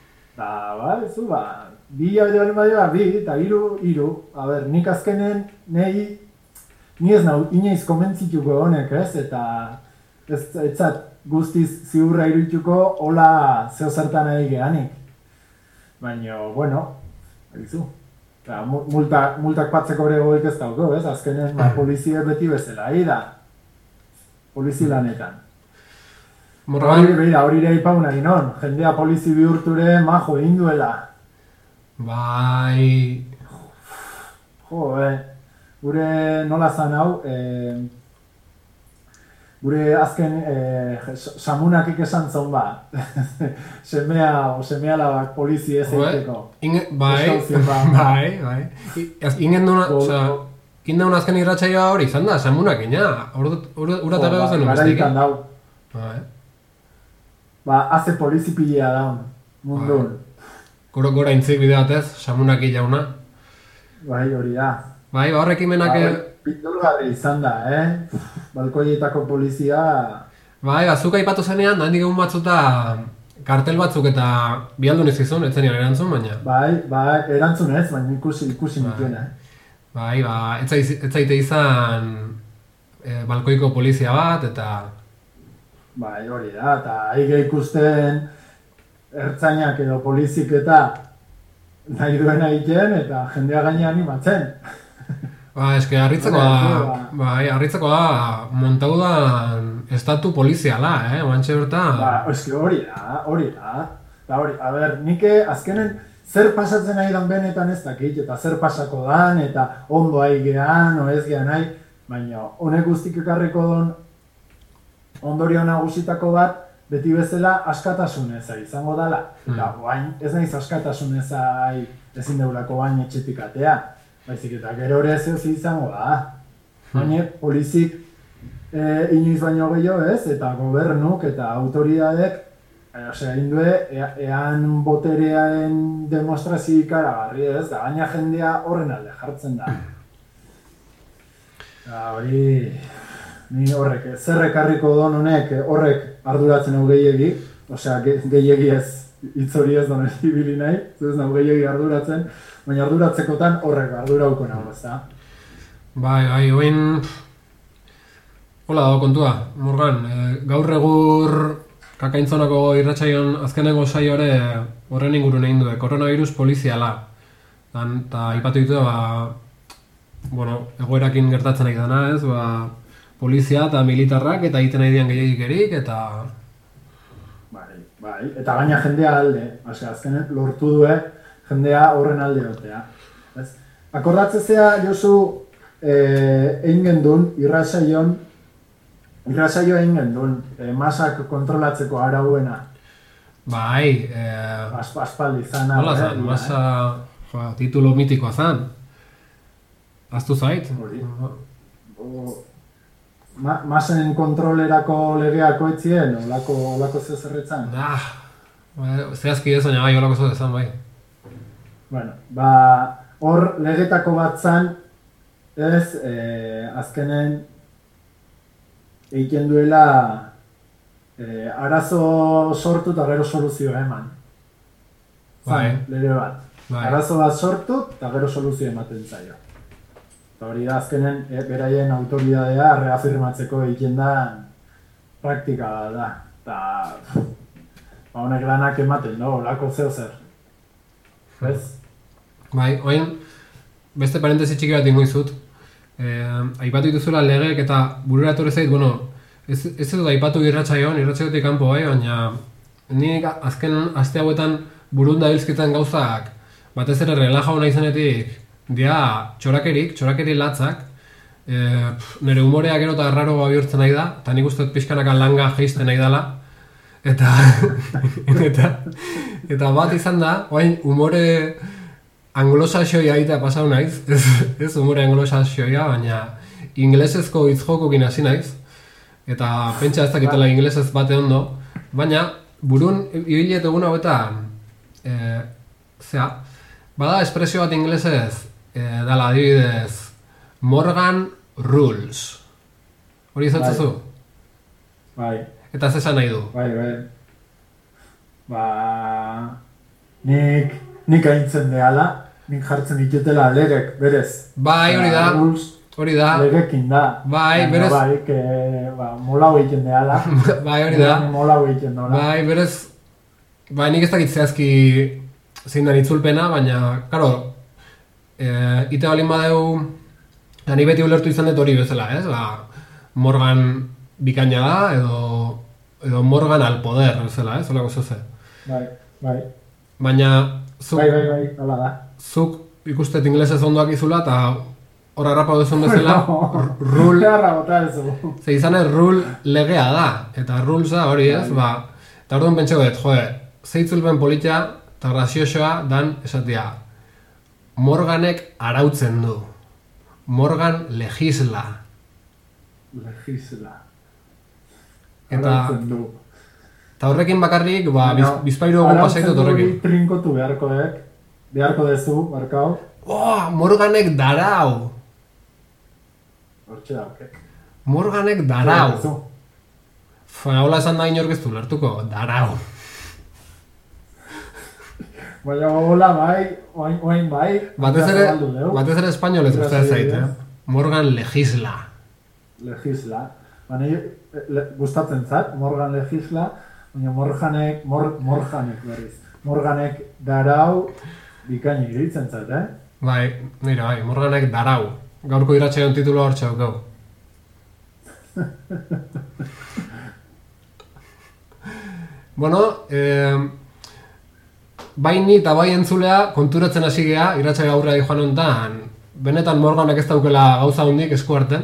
B: bi abide bali maioa, bi, eta iru, nik azkenen, ni ez nau, inoiz komentzituko honek, ez, eta etzat guztiz ziurra irudituko, hola zeo zertan ari gehanik. Baina, bueno, egizu, multak patzeko ere goik ez dauko, ez, azkenen, polizia beti bezala, da, polizi lanetan. Hori ere ipauna ginon, jendea polizi bihurture majo egin duela.
A: Bai...
B: Gure nola zan hau, gure azken samunakik esan zon semea labak polizi ez egiteko.
A: Bai. Ingen duna azken irratxaioa hori izan da, samunak ina. Uratara dozen
B: garaitan dau. Haze polizi pilea daun, mundun.
A: Gora intzik bide batez, samunak jauna.
B: Bai, hori da.
A: Bai, horrekin menak...
B: Pitulgarri izan da, balkoietako polizia...
A: Bai, azuka ipatu zenean, handik egun batzuta kartel batzuk eta bihaldun ez izun, etzen erantzun, baina...
B: Bai, erantzun ez, baina ikusi nituena.
A: Bai, ez zaite izan balkoiko polizia bat, eta...
B: Bai, hori da, eta aige ikusten ertzainak edo polizik eta nahi duena egiten eta jendea gaina animatzen.
A: Eske harritzekoa montau da estatu poliziala, oantxe bertan.
B: Eske hori da. A ber, nike azkenen zer pasatzen nahi dan benetan ez dakit, eta zer pasako dan, eta ondo aigean, o ez gean nahi, baina honek guztik ekarriko don ondorio nagusitako bat, beti bezala askatasunez izango dela. Eta guain, ez nahiz askatasunez ezin deulako bain etxetik atea. Baizik eta gero ere ez izango da. Baina polizik inoiz baino gehiago ez, eta gobernuk eta autoridadek indue, ean boterearen demostrazio ikaragarri ez, da baina jendea horren alde jartzen da. Hori... Ni horrek, zer ekarriko don honek horrek arduratzen hau gehiegi, osea, gehiegi ez, hitz hori ez donen ibili nahi, ez nahu gehiegi arduratzen, baina arduratzekotan horrek ardurauko nago, ez da?
A: Bai, oin... Hola dago kontua, Morgan, gaur egur kakaintzonako irratxaion azkenengo saioare horren ingurun egin du, koronavirus poliziala. Eta ipatu ditu, egoerakin gertatzen nahi dena, ez, polizia eta militarrak eta egiten nahi dian gehiagikerik eta... Bai,
B: eta gaina jendea alde, azkenen lortu due jendea horren alde otea. Akordatzezea, Josu, egin gendun, irratsaioa egin gendun, masak kontrolatzeko arauena.
A: Bai,
B: aspaldi zana.
A: Nola zan, masa, titulo mitikoa zan. Aztu zait?
B: Masen kontrolerako legeako etzien, olako zezerretzan?
A: Zehazki ez, baina bai, olako zezan, bai.
B: Bueno, hor legetako bat zan, ez, azkenen egiten duela arazo sortu eta gero soluzioa eman. Zan, lege bat. Arazo bat sortu, eta gero soluzio ematen zaio. Eta hori da azkenen, beraien autoridadea reafirmatzeko egiten da praktika da. Eta honek lanak ematen, olako zeo zer. Ez?
A: Bai, oin, beste parentesi txiki bat ingo izut. Aipatu dituzula legeek eta burura etorri zait, ez dut aipatu irratsaiotik kanpo bai, baina nik azken aste hauetan burun dabilzkitzen gauzak, batez ere relaja hona izanetik, dia txorakeri latzak, nire humorea gero eta raro bihurtzen nahi da, eta nik uste pixkanaka langa jeisten nahi dela, eta bat izan da, oain humore anglosaxoia egitea pasau naiz, ez humore anglosaxoia, baina ingelesezko hitzjokokin hasi naiz, eta pentsa ez dakitela ingelesez bate ondo, baina burun ibilet egun hauetan, bada espresio bat ingelesez, dala adibidez, Morgan Rules. Hori izatzazu?
B: Bai.
A: Eta zesan nahi du?
B: Bai. Nik aintzen dehala, nik jartzen ditutela lerek, berez.
A: Bai, hori da.
B: Lerekin da.
A: Bai, berez.
B: Molau egiten dehala.
A: Bai, hori da.
B: Molau egiten dola.
A: Bai, berez. Bai, nik ez dakit zehazki zein den itzulpena, baina, karo, ite balin badeu, ni beti ulertu izan dut hori bezala, ez? Morgan bikaina da, edo Morgan al poder, bezala, ez? Olako zoze.
B: Bai.
A: Baina, zuk...
B: Bai, hola da.
A: Zuk ikustet inglesez ondoak izula, eta hor harrapa duzun bezala, rule... Ze izan ez, rule legea da, eta rulesa hori ez, eta orduan pentseko dut, zeitzulpen politia eta graziosoa dan esatia. Morganek arautzen du. Morgan legisla. Eta horrekin bakarrik, bizpairu egun pasaitut horrekin.
B: Arautzen du trinkotu beharko dezu, barkau.
A: Morganek darau.
B: Hortxe dauk,
A: Morganek darau. Hola esan da inork ez du lertuko, darau.
B: Baina hola bai, oain bai.
A: Batez ere espainolez uste zait, Morgan legisla.
B: Legisla. Baina gustatzen zat, Morgan legisla, baina Morganek berriz. Morganek darau bikaini iritzen zat,
A: Bai, nire bai, Morganek darau. Gaurko irratsaioan titulu hor txaukau. Bueno, bai ni eta bai entzulea konturatzen hasi gea irratsaio aurrera joan hontan, benetan Morganek ez daukela gauza hundik esku artean.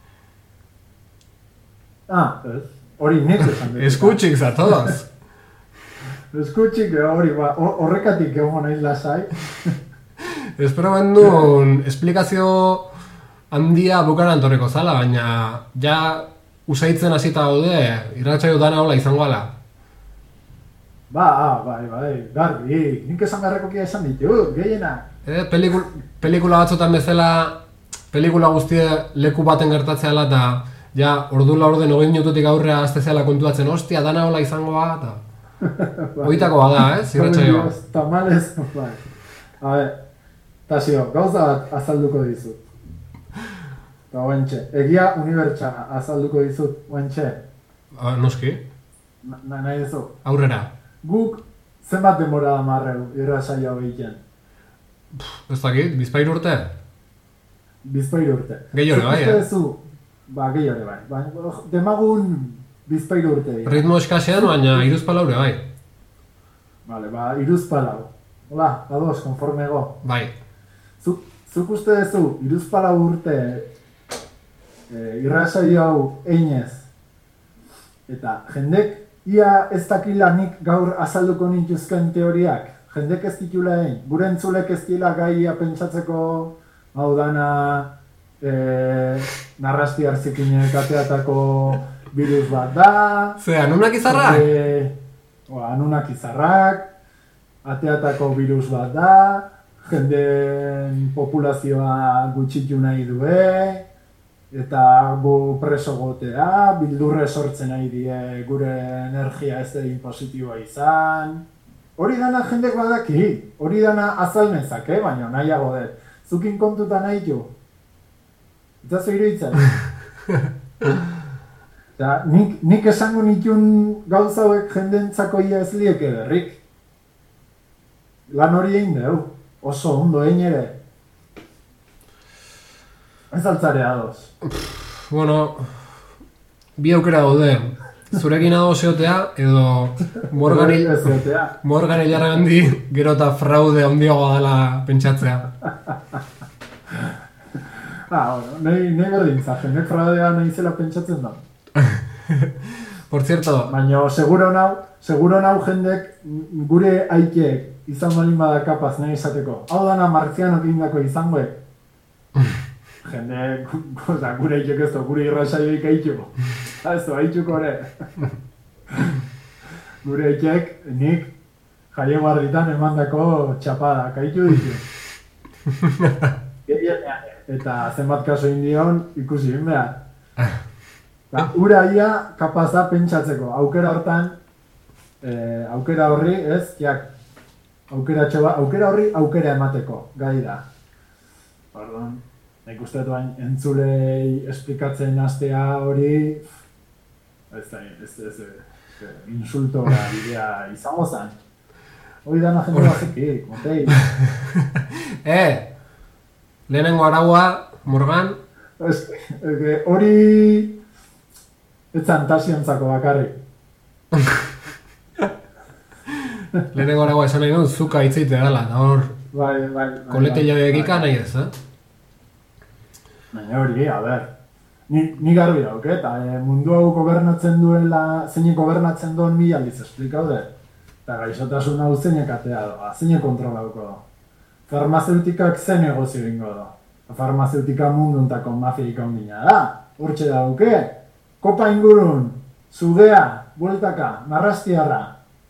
B: Ez. Hori nik esan dut.
A: Eskutsik zatoz.
B: Eskutsik hori, horrekatik egon nahi lasai.
A: Espero bendun esplikazio handia bukaran torreko zala, baina ja usaitzen hasita gaude irratsaio dana hola izango ala.
B: Bai, garbi, nik esan garrekokia esan ditu, gehiena.
A: Pelikula batzutan bezala, pelikula guztie leku baten gertatzea ala, eta ja, ordula orden 20 minututik aurrea aztezeala kontuatzen, ostia, dana hola izangoa, eta oitako bada, irratsaioa.
B: Tamalez, bai. A ber, Tasio, gauza bat azalduko dizut. Eta oentxe, egia unibertsa azalduko dizut, oentxe.
A: Noski?
B: Nahi duzu.
A: Aurrera.
B: Guk zenbat denbora da marreu irratsaio hau egiten?
A: Ez dakit, bizpairu urte?
B: Bizpairu urte.
A: Gehiore bai,
B: gehiore bai. Demagun bizpairu urte.
A: Ritmo eskasean, baina iruzpalaure bai.
B: Vale, iruzpalau. Hola, ados, konformego.
A: Bai.
B: Zuk uste duzu, iruzpalau urte irratsaio hau einez. Eta jendek ia ez dakila nik gaur azalduko nituzken teoriak. Jendek ez ditula egin. Gure entzulek ez dila gaia pentsatzeko hau dana narrasti hartzikinek ateatako virus bat da.
A: Anunak izarrak?
B: Anunak izarrak, ateatako virus bat da, jenden populazioa gutxitu nahi due, eta gu preso gotea, bildurre sortzen nahi die gure energia ez egin positiboa izan, hori dana jendek badaki, hori dana azalnezak, baina nahiago dut. Zukin kontuta nahi jo. Eta zo iruditzen. Nik esango nituen gauza hauek jendentzako ia ez lieke berrik. Lan hori egin dugu, oso ondo egin ere. Ez altzarea adoz.
A: Bueno, bi aukera daude. Zurekin adoz egotea, edo Morgan Ilarramendi gero eta fraude handiagoa dela pentsatzea.
B: Nahi berdintza, jendek fraudea nahi zela pentsatzen da.
A: Por cierto...
B: Baina, seguro nau jendek gure aikeek izan balin bada kapaz nahi izateko. Hau dana martzianok indako izangoek. Jende, gure aikeek ez da, gure irrasaioik aitxuko. Ez da, aitxuko ere. Gure aikeek, nik jaio barritan emandako txapadak aitxu ditu. Eta zenbat kaso indion ikusi bin behar. Ura ia kapaza pentsatzeko. Aukera hortan, aukera horri, ez, aukera horri aukera emateko, gai da. Pardon, nik uste duan entzulei esplikatzen hastea hori, ez, insultora bidea izango zen. Hori dana jende bazekik, motei.
A: Lehenengo araua, Morgan?
B: Hori ez zantasiontzako bakarrik.
A: Lehenengo araua esan nahi duen zuka hitzeite dela, eta hor kolete jabeekika nahi ez,
B: Baina hori, a ber, ni garbi dauk, eta mundu hau gobernatzen duela, zeinek gobernatzen duen mila aldiz esplikau dut. Eta gaixotasun hau zeinek atea doa, zeinek kontrolauko do. Farmazeutikak zen negozio ingo do. Farmazeutika munduntako mafiaik ondina da. Hortxe dauke, kopa ingurun, zudea, bueltaka, narrastiarra.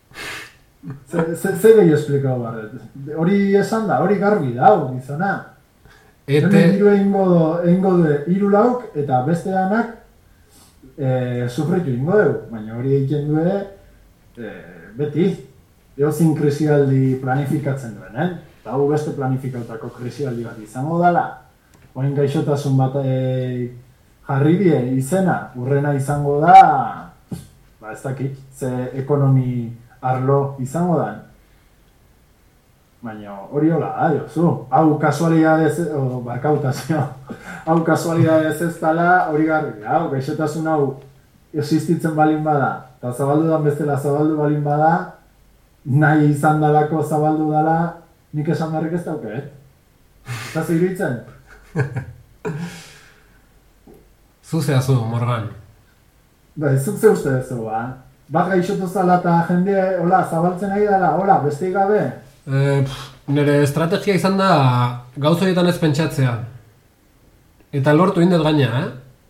B: Ze gehi esplikau barret. Hori esan da, hori garbi da, gizona. Hiru egingo du hiru lauk eta beste danak sufritu ingo du. Baina hori egiten du beti. Eozin krisialdi planifikatzen duen, Eta hau beste planifikautako krisialdi bat izango dela. Oin gaixotasun bat jarri die izena, urrena izango da, ez dakit, ze ekonomi arlo izango da. Baina hori hola da, jozu. Hau kasualidadez, barkautazio, hau kasualidadez ez dela hori garri. Hau gaixotasun hau existitzen balin bada, eta zabaldu dan bestela zabaldu balin bada, nahi izan dalako zabaldu dala, nik esan berrik ez dauke, Eta ziritzen?
A: Zuzea zu, Morgan.
B: Zuk ze uste duzu, Bat gaixotu zala eta jende, zabaltzen nahi dela, besteik gabe?
A: Nire estrategia izan da gauza horietan ez pentsatzea. Eta lortu indet gaina,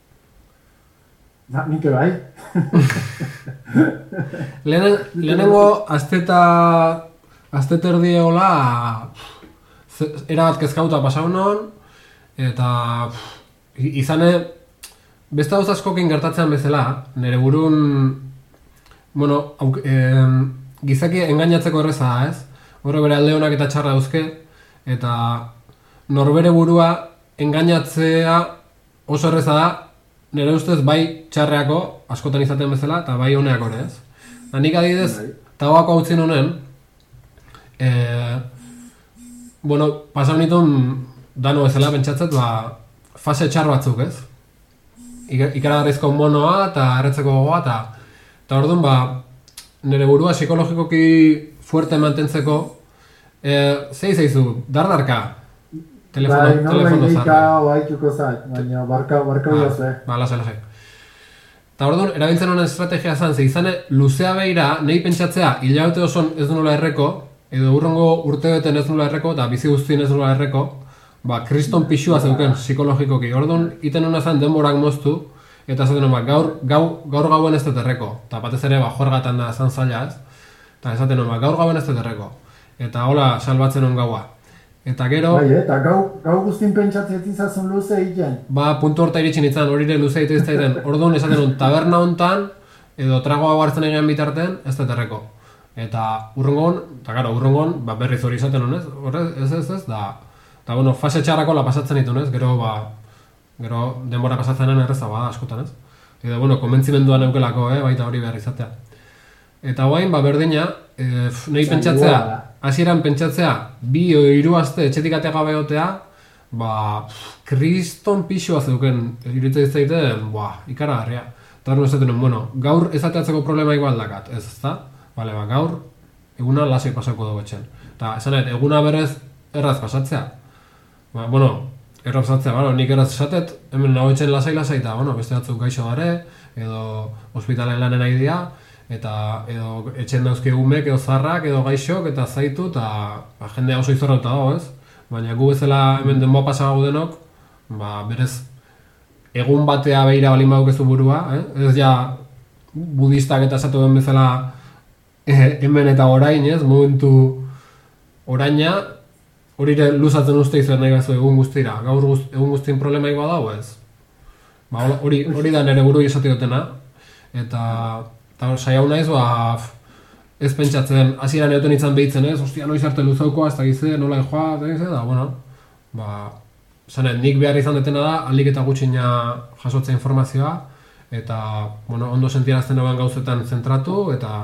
B: Nik bai.
A: Lehenengo azte terdi hola erabat kezkauta pasau non, eta izane beste gauz askokin gertatzean bezala, nire burun gizaki engainatzeko erreza da, ez? Horre bere alde honak eta txarra dauzke, eta norbere burua engainatzea oso erreza da, nire ustez bai txarreako askotan izaten bezala, eta bai honeako ere, ez? Nik adidez, tagoako hau tzin honen, pasau nituen dano bezala pentsatzet, fase txar batzuk, ez? Ikaragarrizko monoa eta erretzeko gogoa, eta orduan, nire burua psikologikoki fuerte mantentzeko, zeizu, dardarka, telefono
B: zarra. Bai, haituko zait, baina barka bioze.
A: Lasai. Eta orduan, erabiltzen honen estrategia ze izane luzea behira, nahi pentsatzea, hilabete oson ez nola erreko, edo urrengo urtebeten ez nola erreko, eta bizi guztien ez nola erreko, kriston pixua zeuken psikologikoki. Orduan, iten hona zen denborak moztu, eta esaten hona, gaur gauen ez dut erreko. Eta batez ere, juergatan da zan zaila ez. Eta esaten hona, gaur gauen ez dut erreko. Eta hola, salbatzen hon gaua. Eta gero...
B: eta gau guztin pentsatzen izazun luze egiten.
A: Puntu horta iritsi nintzen, hori ere luze egiten zaiten. Orduan esaten hon, taberna hontan, edo tragoa hartzen egean bitarten, ez dut erreko. Eta urrengon, ba, berriz hori izaten honez, ez, da, bueno, fase txarrako la pasatzen ditu, ez? Gero denbora pasatzenen erreza bada askotan, ez? Eta, bueno, konbentzimenduan eukelako, baita hori behar izatea. Eta guain, ba, berdina, nahi pentsatzea, hasieran pentsatzea, 2 o 3 aste etxetik atea gabe egotea, ba, kriston pixua zeuken, iruditzen zaiten, ikaragarria. Eta hori esaten, bueno, gaur ezateatzeko problema igual dakat, ezta? Bale, ba, gaur, eguna lasai pasako dugu etxen. Eta, esanet, eguna berez erraz pasatzea. Ba, bueno, erraz pasatzea, nik erraz esatet, hemen nago etxen lasai, eta, bueno, beste batzuk gaixo gare, edo ospitalen lanen nahi dira, eta edo etxen dauzki egumek, edo zarrak, edo gaixok, eta zaitu, eta ba, jendea oso izorrauta dago, ez? Baina gu bezala hemen denboa pasago denok, ba, berez, egun batea behira balin badukezu burua, ez ja budistak eta esatu den bezala hemen eta orain, ez, momentu oraina, hori luzatzen uste izan nahi gazu egun guztira, gaur egun guztien problema ikoa dago, ez? Ba, hori da nire buru izate dutena, eta saiau naiz, ba, ez pentsatzen, hasieran egoten izan behitzen, ez, ostia, noiz arte luzaukoa, ez da gizte, nola joa, da, bueno, ba, zanen, nik behar izan detena da, aldik eta gutxina jasotzea informazioa, eta, bueno, ondo sentiarazten egon gauzetan zentratu, eta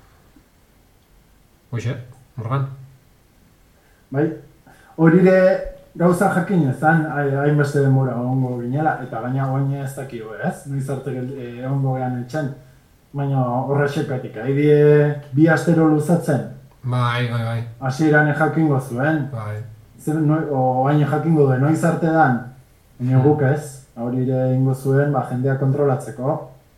A: hoxe, Morgan.
B: Bai, horire gauza jakin ezan, hainbeste denbora egongo ginela, eta gaina guain ez dakio, ez? Noiz arte egongo gehan etxen, baina horrexekatik, haidie 2 astero luzatzen.
A: Bai.
B: Hasieran jakingo zuen.
A: Bai.
B: Oain jakingo duen, noiz arte dan, baina guk ez, horire ingo zuen, ba, jendea kontrolatzeko.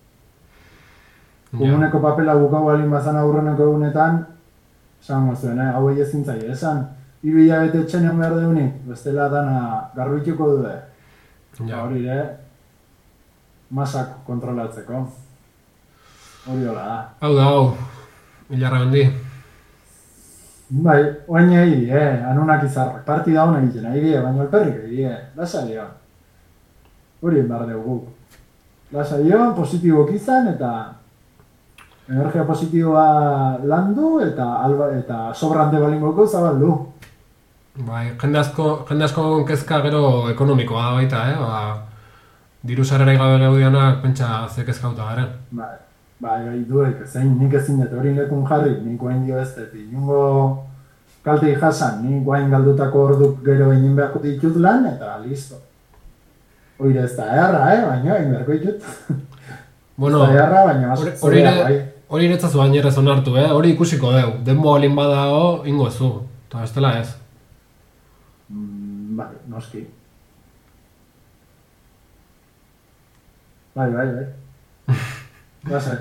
B: Eguneko papela bukau balin bazan aurreneko egunetan, esango zuen, hauei ezin zaie, esan, 3 hilabete etxenen behar deunik, bestela dana garbituko dute. Hori ere, masak kontrolatzeko. Hori hola da.
A: Hau, hilarra bendi.
B: Bai, oain egin, anunak izarrak, partida hona egiten, baina alperrik egin, lasa dio. Hori behar dugu. Lasa dio, positibok izan, eta energia positiboa landu eta sobrante balingoko zabaldu.
A: Bai, jende asko kezka gero ekonomikoa da baita, ba, diru sarrerai gabe gaudianak pentsa ze kezkauta garen.
B: Bai, duek, zein nik ezin dut hori lekun jarri, nik guain dio ez dut, inungo kaltei jasan, nik guain galdutako orduk gero egin beharko ditut lan, eta listo. Oire ez da erra, baina egin beharko ditut.
A: Bueno, hori iretzazu gainerez onartu, hori ikusiko deu. Denbo alin badago, ingo ezu. Eta bestela ez.
B: Bai, noski. Bai. Lasa.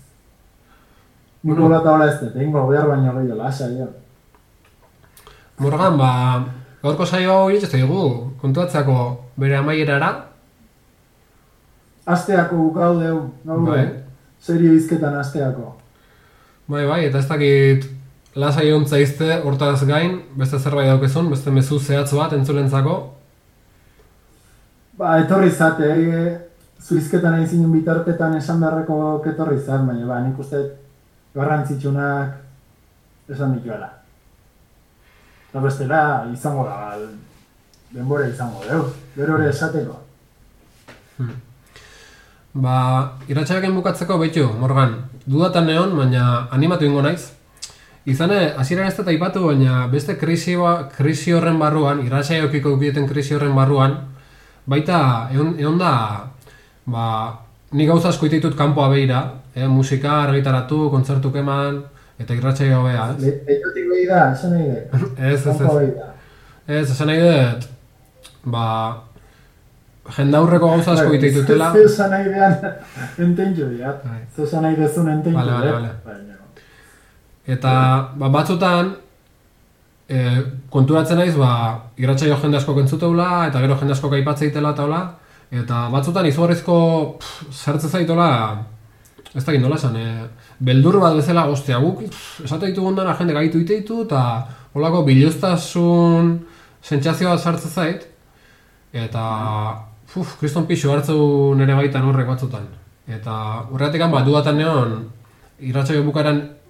B: Niko lata hola ez dut, ingo behar baino gehiago, lasa, jo.
A: Morgan, ba, gaurko saio hau iretzazu dugu, kontuatzeko bere amaierara.
B: Asteako bukau deu, gaur, serio izketan asteako.
A: Bai, eta ez dakit lasai ontza izte, hortaz gain, beste zerbait daukezun, beste mezu zehatz bat entzulentzako. Ba,
B: etorri zate, zuizketan egin zinen bitartetan esan beharreko ketorri zat, baina nik uste garrantzitsunak esan dituela. Eta bestela, izango da, denbora izango, gero ere esateko.
A: Ba, iratxarekin bukatzeko behitu, Morgan, dudatan neon, baina animatu ingo naiz. Izane, hasieran ez dut aipatu, baina beste krisi horren barruan, iratxaiokiko ukieten krisi horren barruan, baita, egon da, ba, nik gauza asko ititut kanpoa behira, musika, argitaratu, kontzertuk eman, eta irratxaio behea.
B: Leiotik behi da, esan nahi dut.
A: Ez, esan nahi dut, ba, jendaurreko gauza asko ititutela.
B: Esan nahi dean ententu diat, esan nahi dezun ententu diat.
A: Eta batzutan, konturatzen naiz, irratsaio jende asko kentzuteula, eta gero jende asko kaipatzeitela eta hola, eta batzutan izugarrizko sartze zaitola, ez dakit nola esan, beldur bat bezala, ostia, guk esate ditugu ondana jende gaitu iteitu, eta holako biluztasun sentsazioa sartze zait, eta kriston pixu hartzu nire baitan horrek batzutan. Eta horretik dudatan neon, irratsaio bukaeran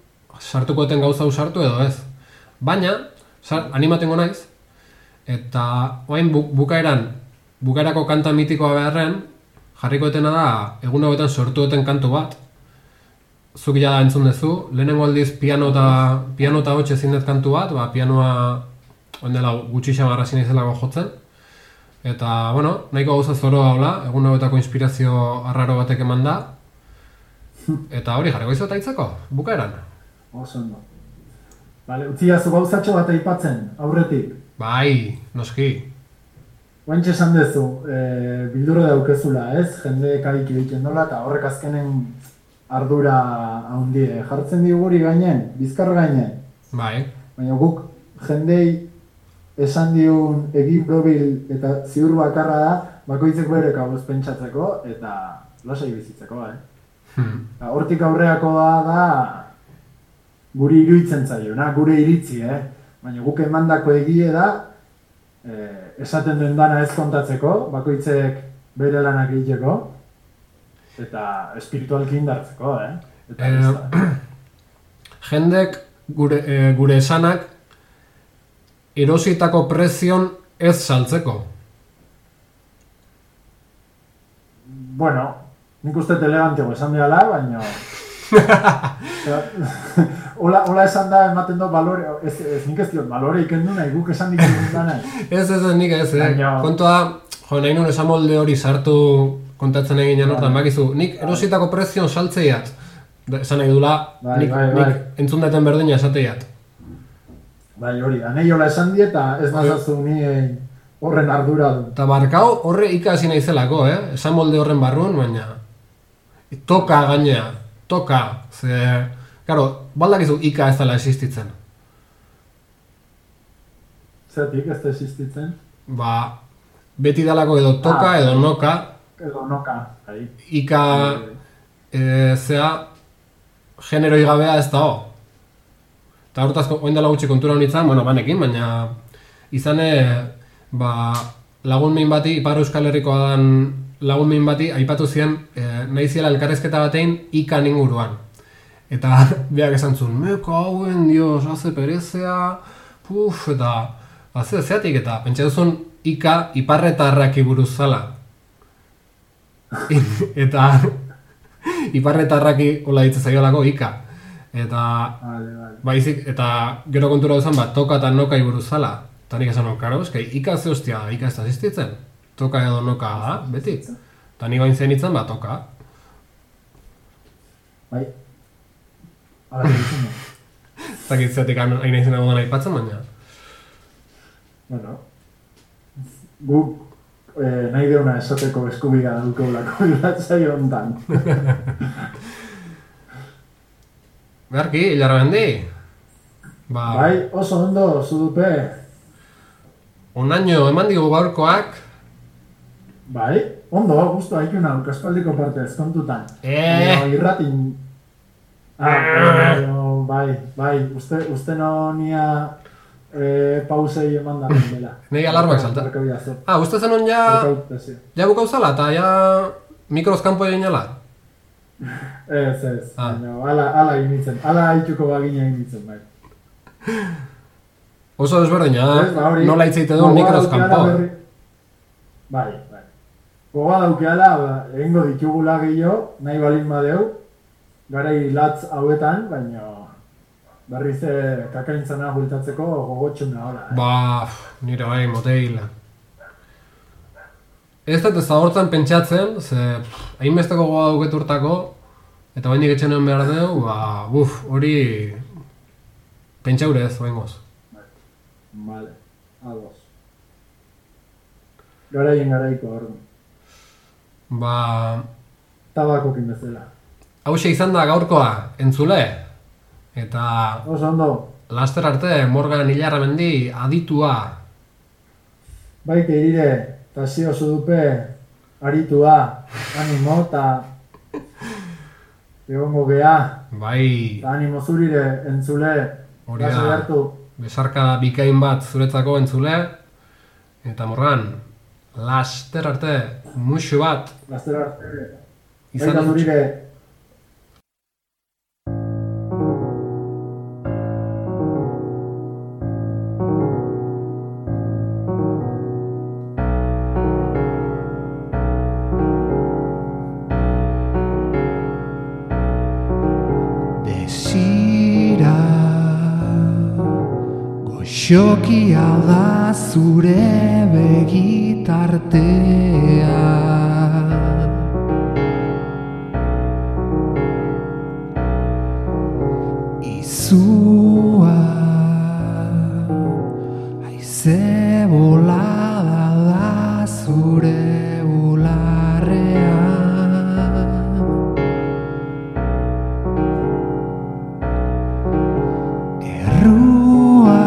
A: sartuko eten gauza sartu edo ez. Baina, animatengo naiz, eta oain bukaerako kanta mitikoa beharren, jarriko etena da, egun hauetan sortu eten kantu bat. Zuk ja entzun duzu, lehenengo aldiz piano eta hotxe zindet kantu bat, pianoa ondela gutxi xamarra izango jotzen. Eta, bueno, nahiko gauza zoroa hola, egun hauetako inspirazio arraro batek eman da. Eta hori jarriko izo eta itzeko, bukaeran.
B: Oso ondo. Bale, utzi jazu gauzatxo bat aipatzen, aurretik.
A: Bai, noski.
B: Oantxe esan duzu, bildurre daukezula, ez? Jende karik egiten dola, eta horrek azkenen ardura handie. Jartzen diguri gainen, bizkar gainen.
A: Bai.
B: Baina guk jendei esan diun egin probil eta ziur bakarra da, bakoitzek bere kabuz pentsatzeko eta lasai bizitzeko, Hortik aurreako da guri iruditzen zaio, gure iritzi, Baina guk emandako egie da, esaten duen dana ez kontatzeko, bakoitzek bere lanak egiteko, eta espiritualki indartzeko,
A: Jendek gure esanak erositako prezion ez saltzeko.
B: Bueno, nik uste elegantego esan dela, baina... Ola esan da ematen dut balore, nik ez diot, balore ikendu nahi, guk esan dikien dana.
A: Ez, nik ez, Kontua, nahi nun esan molde hori sartu kontatzen egin janortan, bakizu, nik erositako prezion saltzeiat, esan nahi dula, nik entzun daten berdina esateiat.
B: Bai, hori da, nahi hola esan dieta ez mazazu ni horren ardura du.
A: Eta barkau horre ikasi nahi zelako, esan molde horren barrun, baina toka gainea, ze, karo, baldakizu ika ez dela existitzen.
B: Zeratik ez da existitzen?
A: Beti dalako edo toka edo noka.
B: Edo noka, bai.
A: Ika, zea, generoi gabea ez da ho. Eta hortaz, oin dela gutxi kontura honitzen, banekin, baina izane, lagun min bati, Ipar Euskal Herrikoa dan lagun min bati, aipatu ziren, nahi ziela elkarrezketa batein ikan inguruan. Eta beak esan zuen, meko hauen, dios, haze perezea, eta zeatik, eta pentsa duzun ika iparretarraki buruz zala. Eta iparretarraki hola ditze zaiolako ika. Eta baizik, eta gero kontura duzan toka eta noka iburuz zala. Eta nik esan karo, ika ze hostia, ika ez da existitzen. Toka edo noka da, beti. Eta nik bain zen itzen, toka.
B: Bai. Hala ditzen.
A: Eta gitzetik hain izan egon aipatzen, baina.
B: Bueno. Guk nahi deuna esateko eskubira dukeulako irratzai hontan.
A: Beharki, hilarra bendi.
B: Bai, oso ondo, zudupe.
A: Onaino, eman digu gaurkoak.
B: Bai, ondo, guztu haikuna, aspaldiko parte ezkontutan. Irratin. Bai, uste no nia pausei eman da dela.
A: Nei alarmak salta. Uste zen hon ja bukauzala, eta ja mikroz kanpo egin jala.
B: Ez, ala initzen, ala haituko bagina initzen, bai.
A: Oso desberdina, nola hitzeite du mikroz kanpo.
B: Bai. Goga daukeala, egingo ditugula gehiago, nahi balin badeu, garai latz hauetan, baina berriz kakaintzana bultatzeko gogotxuna hola.
A: Nire bai, moteila. Ez dut ez agortzen pentsatzen, ze hainbesteko goga dauketurtako, eta baindik etxenoen behar dugu, hori pentsaure ez, oengoz.
B: Vale, ados. Garaiko ordu. Tabakokin bezala.
A: Hauxe izan da gaurkoa, entzule. Eta...
B: Oso ondo.
A: Laster arte, Morgan Ilarramendi aditua.
B: Baite irire, eta zio zudupe, aritua, animo, eta egongo geha.
A: Bai.
B: Eta animo zurire, entzule,
A: hori da, besarka bikain bat zuretzako entzule. Eta Morgan, laster arte, musu bat.
B: Laster arte.
A: Izan zurire.
C: Isokia da zure begitartea. Izua haize bolada da zure bularrean. Errua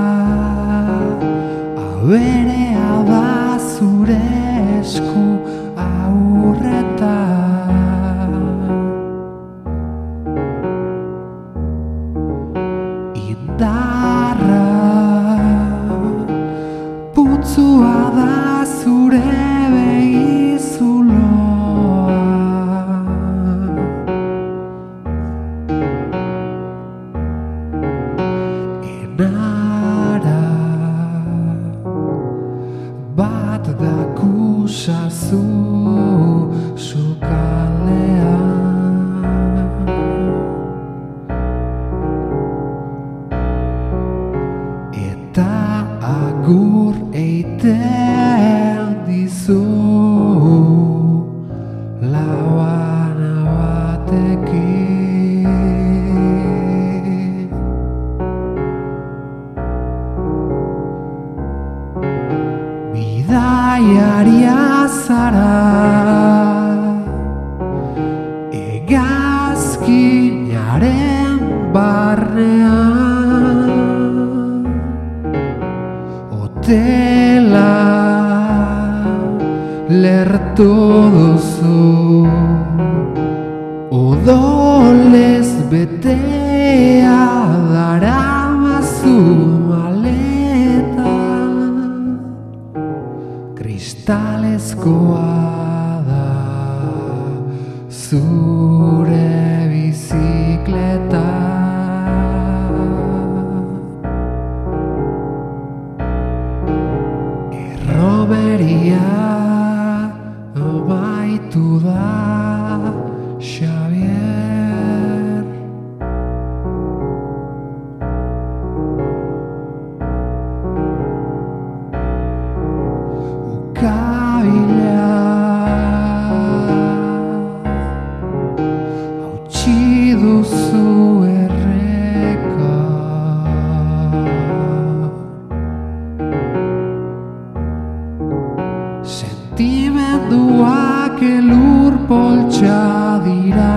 C: aberea da zure esku aurretan. Indarra putzua da zure begizuloa. Enara bat dakusazu sukaldean. Eta agur eiten dizu lauana batekin. Bidaiaria zara hegazkinaren barnean. Hotela lertu duzu, odolez betea daramazu maletan. Kristalezkoa da zure bizikleta. Erromeria amaitu da, Xavier. Ukabila hautsi duzu erreka. Sentimenduak elur poltsa dira.